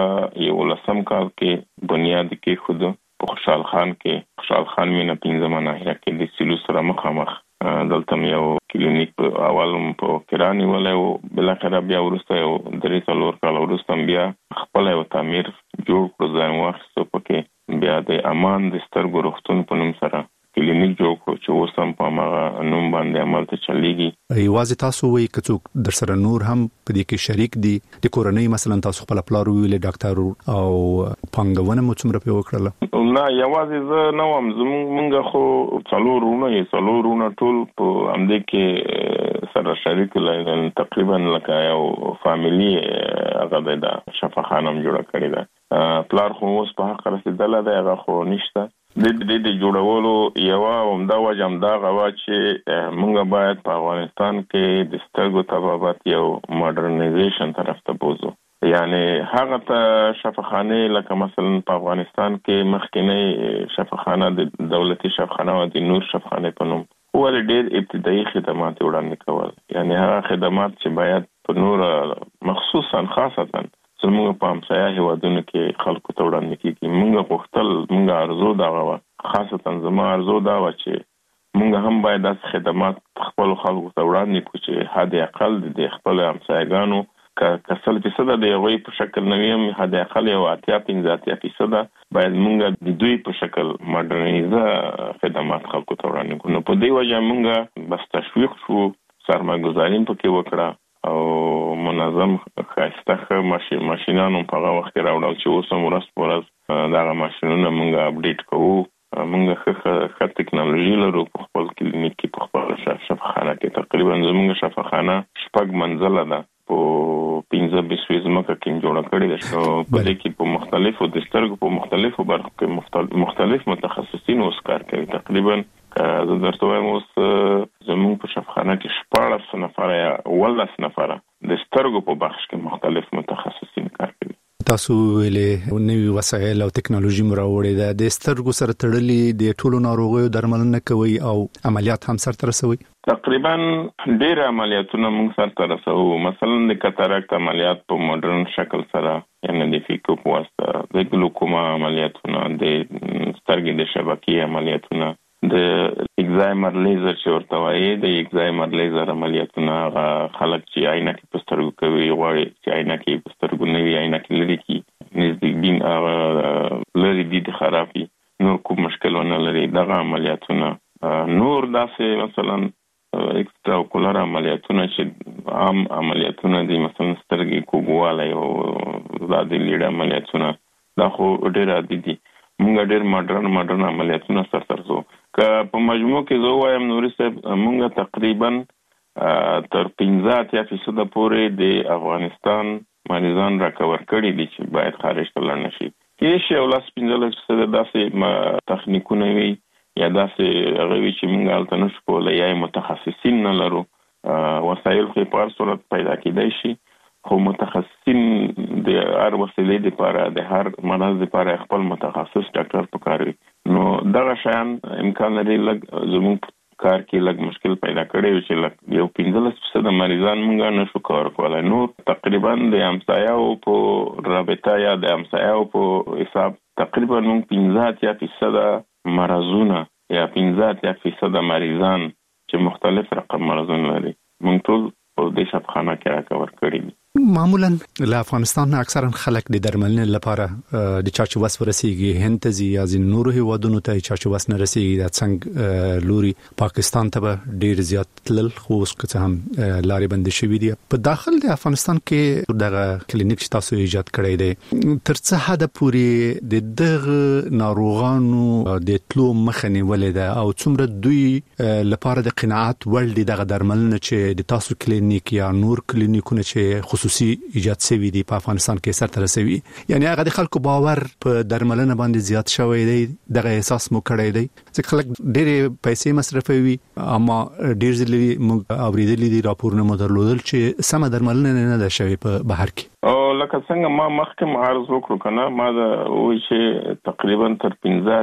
2011 کال کې بنیاد کېښودو په خوشحال خان کې، خوشحال خان مینا 15 ناحیه کې د سیلو سره مخامخ. دلته یو کلینیک په اول په کرانی ولې او بالاخره بیا ورسته یو 3 کال ورسته بیا خپل یو تعمیر جوړ کړو، ځان واخیستو پکې، بیا د امان د سترګو روغتون په نوم سره کلینیک جوړ کړو چې اوس هم په هغه نوم باندې عمل ته چلیږي.
یوازې تاسو وایي که څوک در سره نور هم په دې کې شریک دي، د کورنۍ مثلا تاسو خپل پلار ویل ډاکټر او پانګونه مو څومره په وکړله؟
نه یوازې زه نه وم، مونږ خو څلور رونه ټول په همدې کې سره شریک لرل، تقریبا لکه یو فامیلی هغه د شفاخانه هم جوړه کړې ده. پلار خو اوس په حق رسېدلی دی، هغه خو نشته. د جوړولو یوه عمده وجه همدغه وه چې موږ باید په افغانستان کې د سترګو طبابت یو ماډرنایزیشن طرف ته بوځو، یعنې هغه ته شفاخانې لکه مثلا په افغانستان کې مخکینی شفاخانه د دولتي شفاخانه او د نور شفاخانې په نوم ولې ډېر ابتدایي خدمات وړاندې کول، یعنې هغه خدمات چې باید په نور مخصوصا خاصتا زموږ په همسایه هیوادونو کې خلکو ته وړاندې کېږي. موږ غوښتل، موږ ارزو دغه وه، خاصتا زما ارزو دا وه چې موږ هم باید داسې خدمات خپلو خلکو ته وړاندې کړو چې حد اقل د خپلو همسایګانو که 100% د هغوی په شکل نه وي هم حد اقل یو 80-85% باید موږ د دوی په شکل ماډرنایزه خدمات خلکو ته وړاندې کړو. نو په دې وجه موږ بس تشویق شو، سرمایه‌ګذاري پکې وکړه او منظم ښایسته ماشینانو په هغه وخت کې راوړل چې اوس هم ورځ په ورځ دغه ماشینونه موږ اپډیټ کوو. موږ ښه ټکنالوژي لرو په خپل کلینیک کې، په خپل شفاخانه کې. تقریبا زموږ شفاخانه 6 منزله ده، په 15-20 ځمکه کې جوړه کړې ده. په دې کې په مختلفو د سترګو په مختلفو برخو کې مختلف متخصصین اوس کار کوي. تقریبا زه درته وایم اوس زموږ په شفاخانه کې 14 نفره یا 18 نفره د سترګو په بخش کې مختلف متخصصین کار کوي.
تاسو ویلې نوې وسایل او ټکنالوژي مراوړې ده، د سترګو سره تړلې د ټولو ناروغیو درملنه کوي او عملیات هم سره رسوي؟
تقریبا ډېر عملیاتونه موږ سره رسوو. مثلا د کاتاراکت عملیات په ماډرن شکل سره، یعنې د فیکو په واسطه، د ګلوکوما عملیاتونه، د سترګې د شبکې عملیاتونه، د اگزایمر لیزر چې ورته وایي د اگزایمر لیزر عملیاتونه خلک چې عینکې په سترګو کوي غواړي چې عینکې په سترګو نه وي عینکې لري کی نزدیک بین لري دي خرابي نور کوم مشکل ونه لري دغه عملیاتونه نور داسې مثلا اکسترا اوکولر عملیاتونه چې عام عملیاتونه دي مثلا سترګې کوګوالی او د لیډ عملیاتونه دا خو ډېر عادي دي مونږ ډېر ماډرن عملیاتونه سره زو که په مجموع کې زه وایم نوري صاحب مونږ تقریبا تر 15% پورې د افغانستان مریضان راکور کړي دي چې باید خارج ته لاړ نشي کې شی ولس 15% داسې تخنیکونه وي یا داسې هغه وی چې مونږ الته نشو کولای یا متخصصین نه لرو وسایل خو په هر صورت پیدا کېدای شي خو متخصصین د هر وسیلې لپاره د هر مرض لپاره خپل متخصص ډاکټر پکاري نو دغه شان امکان لري لږ زموږ کار کې لږ مشکل پیدا کړي چې لږ یو 15% مریضان مونږ نشو کار کولای نو تقریبا د امسایاو په رابطه یا د امسایاو په حساب تقریبا مونږ 15% مرزونه یا 15% مریضان چې مختلف رقم مرزونه لري مونږ ټول په دې شفاخانه کې راکور کړی
معمولا له افغانستان اکثرا خلک د درملنې لپاره د چارچ وس ورسیږي هند ته یا ځین نورو هیوادونو ته چارچ وس نه رسیږي د څنګه لوري پاکستان ته ډیر زیات تلل خو اوس که هم لارې بندې شوې دي په داخل د افغانستان کې دغه کلینیک چې تاسو ایجاد کړی دی تر څه حد پورې د دغه ناروغانو د تلو مخه نیولې ده او څومره دوی لپاره د قناعت وړ دي دغه درملنه چې د تاسو کلینیک یا نور کلینیکونه چې خصوصي ایجاد شوی دی په افغانستان کې سره ترسوي یعنی هغه د خلکو باور په درملنه باندې زیات شوی دی دغه احساس مو کړی دی چې خلک ډېر پیسې مصرفوي اما ډېر ځلې موږ اوریدلې دي راپورونه مو درلودل چې سم درملنه نه ده شوی په بهر کې
او لکه څنګه ما مخکې عرض وکړو کنه ما دا وایي چې تقریبا تر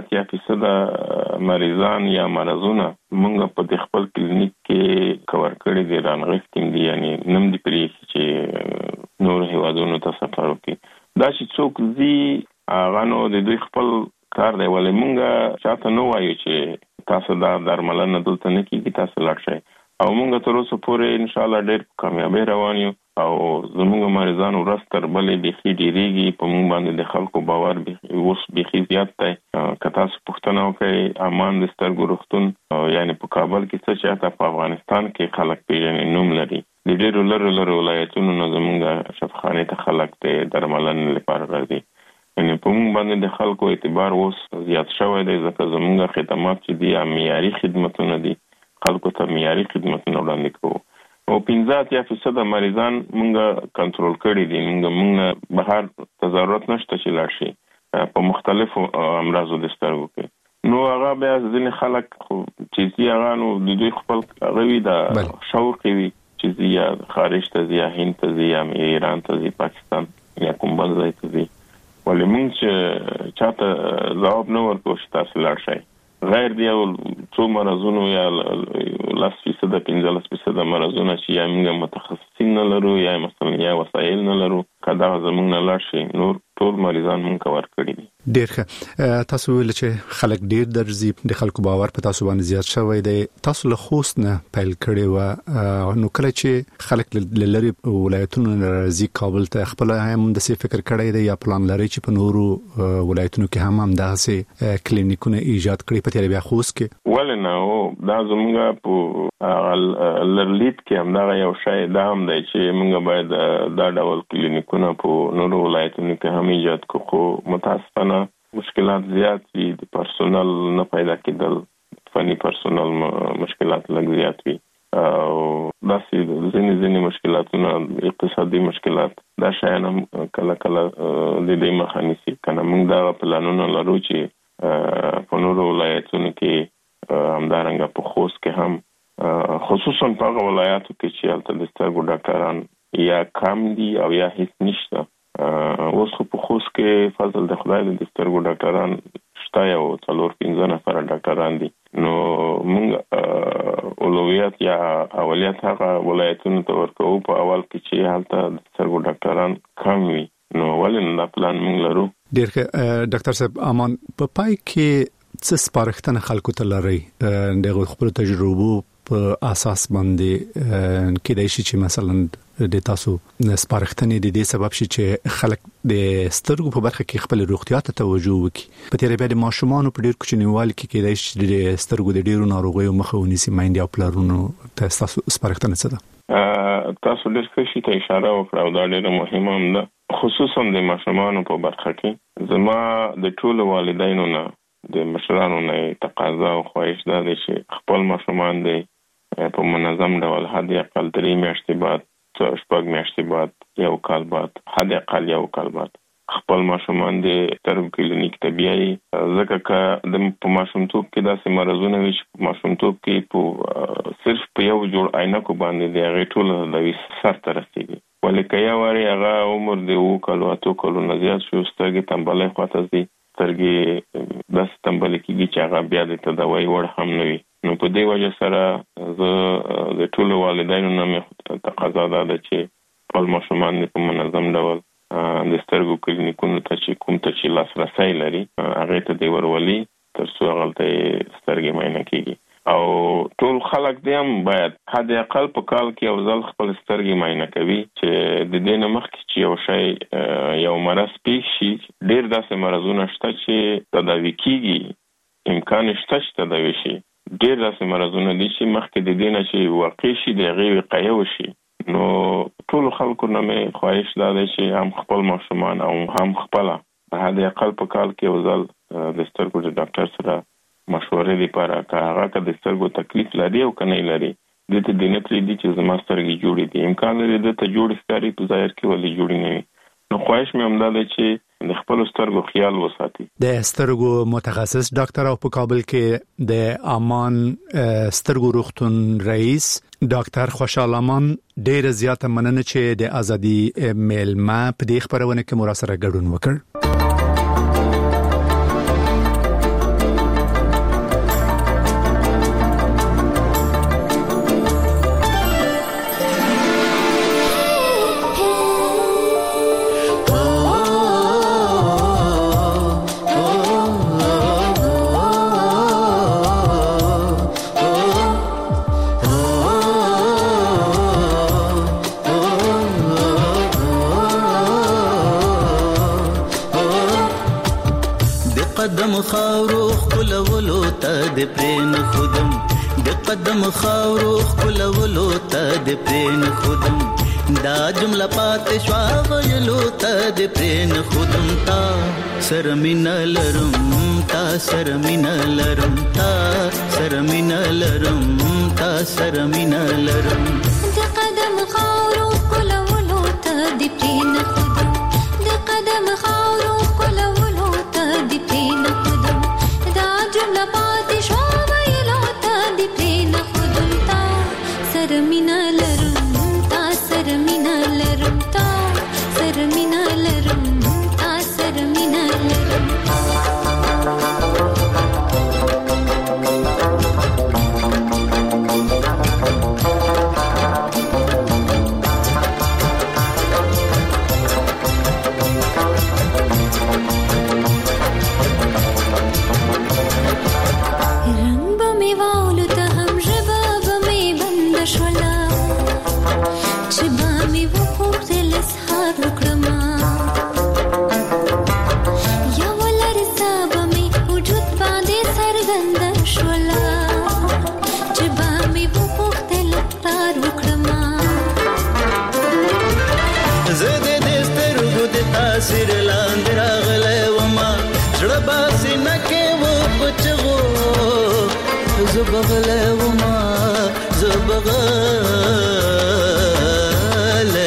15% مریضان یا مرزونه موږ په خپل کلینیک کې کور کړی دي رانغښتیم دي یعنی نم دي پرې چې نور هیوادونو ته سفر وکړي دا چې څوک زی غانو د دوی خپل کار دی ولې مونږ چاته نو وایو چې تاسو دا درملنه دلته نه کیږي تاسو لاړ شئ او مونږ تر اوسه پورې ان شاء الله ډېر کامیابی روان یو او زموږ مریضان ورستر بلې بيخي ډیریږي په مونږ باندې د خلکو باور اوس بيخي زیات دی که تاسو پوښتنه وکړئ امان د سترګو روغتون یعنی په کابل کې څه چې په افغانستان کې خلک پیژني نوم لري د ډېرو لرو ولایتونو نه زموږ شفاخانه ته خلک د درملنې لپاره راځي یعنی په مونږ باندې د خلکو اعتبار اوس زیات شوی دی ځکه زموږ خدمات چې دي معیاري خدماتونه دي خلکو ته معیاري خدماتونه وړاندې کوو او 15% مریضان مونږ کنټرول کړی دي مونږ بهر تضررات نشته چې لاړ شي په مختلفو امراضو د سترګو کې نو هغه بیا ځینې خلک چې هغه نو د دوی خپل غوي د شعور کوي چې یا خارج ته یا هند ته یا ایران ته پاکستان یا کوم بل ځای ته ولې مونږ چې چاته ځواب نه ورکوو چې تاسو لاړ شئ غیر دی او څو مرزونو یا 15% مرزونه چې یا موږ متخصصین نه لرو یا مثلا یا وسایل نه لرو کدا زموږ نه لاړ شي نور ټول مریضان مونږ کور کړی دي
ډیر ښه تاسو ویل چې خلک ډیر درځي د خلکو باور په تاسو باندې زیات شوی دی تاسو له خوست نه پیل کړی و نو کله چې خلک لری ولایتونو راځي کابل ته خپل هم د څه فکر کړی دی یا پلان لري چې په نورو ولایتونو کې هم داسې کلینیکونه ایجاد کړي په تیر بیا خوست کې
ولنه او دا زموږ په لرلیت کې هم دا یو شی دا هم دی چې موږ باید دا ډول کلینیکونه په نورو ولایتونو کې هم ایجاد کوو متاسفانه مشکلات زیات دي د پرسونل نه پیدا کېدل فني پرسونل مشکلات لږ زیات وي او داسې ځینې مشکلاتونه اقتصادي مشکلات دا شیان هم کله د دې مخه نیسي کنه موږ دا پلانونه لرو چې په نورو ولایتونو کې همدارنګه په خوست کې هم خصوصا په هغه ولایتو کې چې هلته د سترګو ډاکټران یا کم دي او یا هیڅ نشته اوس خو په خوست کې فضل د خدای د سترګو ډاکټران شته یو 4-5 نفر ډاکټران دي نو موږ اولویت یا اولیت هغه ولایتونو ته ورکوو په اول کې چې هلته د سترګو ډاکټران کم وي نو ولې دا پلان موږ لرو
ډیر ډاکټر صاحب امان په پای کې څه سپارښتنه خلکو ته لري د خپل تجربو په اساس باندې کېدای شي چې مثلا د تاسو سپارښتنې د دې سبب شي چې خلک د سترګو په برخه کې خپل روغتیا ته توجه وکړي په تیر بیا د ماشومان په ډیر کوچنیوالي کې کېدای شي د سترګو د ډیرو ناروغیو مخه ونیسي مایندې او پلرونو ته تاسو سپارښتنه څه ده
تاسو ډیر ښه شي ته اشاره وکړه او دا ډیره مهمه هم ده خصوصا د ماشومانو په برخه کې زما د ټولو والدینو نه د مشرانو نه تقاضا او خواهش ده چې خپل ماشومان د په منظم ډول حد اقل 3 میاشتې بعد شپږ میاشتې بعد یو کال بعد حد اقل یو کال بعد خپل ماشومان د سترګو کلینیک ته بیایي ځکه که د په ماشومتوب کې داسې مرضونه وي چې په ماشومتوب کې په صرف په یو جوړ عینکو باندې د هغې ټوله د سر ته رسېږي ولې که یو وارې هغه عمر د 7 کالو 8 کالو نه زیات شو سترګې تنبلۍ خواته ځي سترګې داسې تنبلې کېږي چې هغه بیا د تداوۍ وړ هم نه وي نو په دې وجه سره زه د ټولو والدینو نه مې تقاضا ده چې خپل ماشومان په منظم ډول د سترګو کلینیکونو ته چې کوم ته چې لاسرسی لري هغې ته دې ورولي تر څو هغلته سترګې معاینه کېږي او ټول خلک دې هم باید حد اقل په کال کې یو ځل خپل سترګې معاینه کوي چې د دې نه مخکې چې یو شی یو مرض پېښ شي ډېر داسې مرضونه شته چې تداوي کېږي امکان شته چې تداوي شي ډېر داسې مرضونه دي چې مخکې د دې نه چې واقع شي د هغې وقایه وشي نو ټول خلکو نه مې خواهش دا دی چې هم خپل ماشومان او هم خپله حد اقل په کال کې یو ځل د سترګو د ډاکټر سره مشورې لپاره که هغه که د سترګو تکلیف لري او که نه لري دې ته دې نه پرېږدي چې زما سترګې جوړې دي امکان لري دې ته جوړې ښکاري په ظاهر کې ولې جوړې نه وي نو خواهش مې همدا دی چې د خپلو سترګو خیال وساتي
د سترګو متخصص ډاکټر او په کابل کې د امان سترګو روغتون رئیس ډاکټر خوشحال امان ډېر زیاته مننه چې د ازادي میلمه په دې خبرونه کې مراسره ګډون وکړ
قدم خاورو خلولو ته د پرین خودم د قدم خاورو خلولو ته د پرین خودم دا جمله پات شوا ویلو ته د پرین خودم تا سرمن لرم تا سرمن لرم تا سرمن لرم تا سرمن لرم
د قدم خاورو خلولو ته د پرین خودم د قدم خاورو خلولو ته د پرین خودم دا جمله پات شوا ویلو ته د پرین خودم تا سرمن لرم تا سرمن لرم تا سرمن لرم تا سرمن لرم
سر لاند راغله وما زړه باسي نکه و پچغو زبغله وما زبغله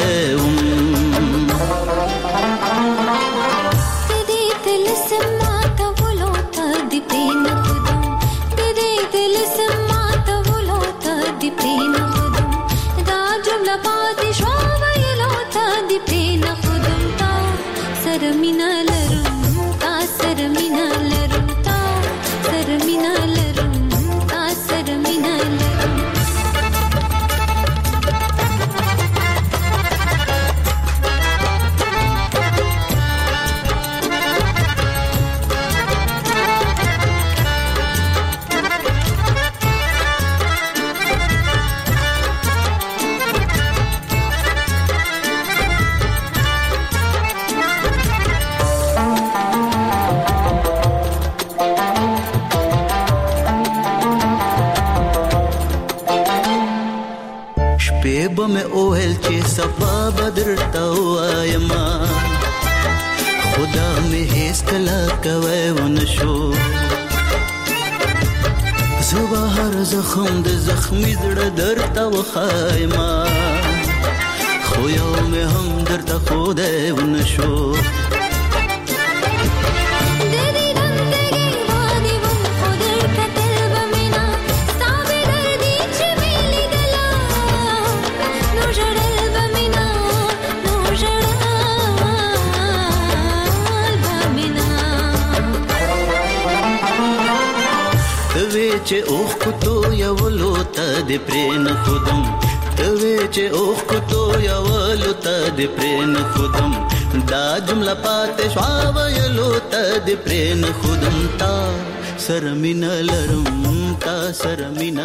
تدې دل سمات ولو ته دې پین خودم تدې دل سمات ولو ته دې پین خودم دا جمله پاتې شو ویلو ته دې پین خودم تا سرمن لرم تا سرمن لرم تا سرمن لرم تا سرمن لرم
شپې به مې اوهل چې صفا بدرته وایما خدا مې هیڅ کله کوي ونشو زه هر زخم د زخمي زړه درته وخایما خو یو مې هم درته خدای ونشو چې اوخ کوتو یولو ته د پرین خودم توی چې اوخ کوتو یولو ته د پرین خودم دا جمله پاتې شوا ویلو ته د پرین خودم تا سره مینه لرم تا سره مینه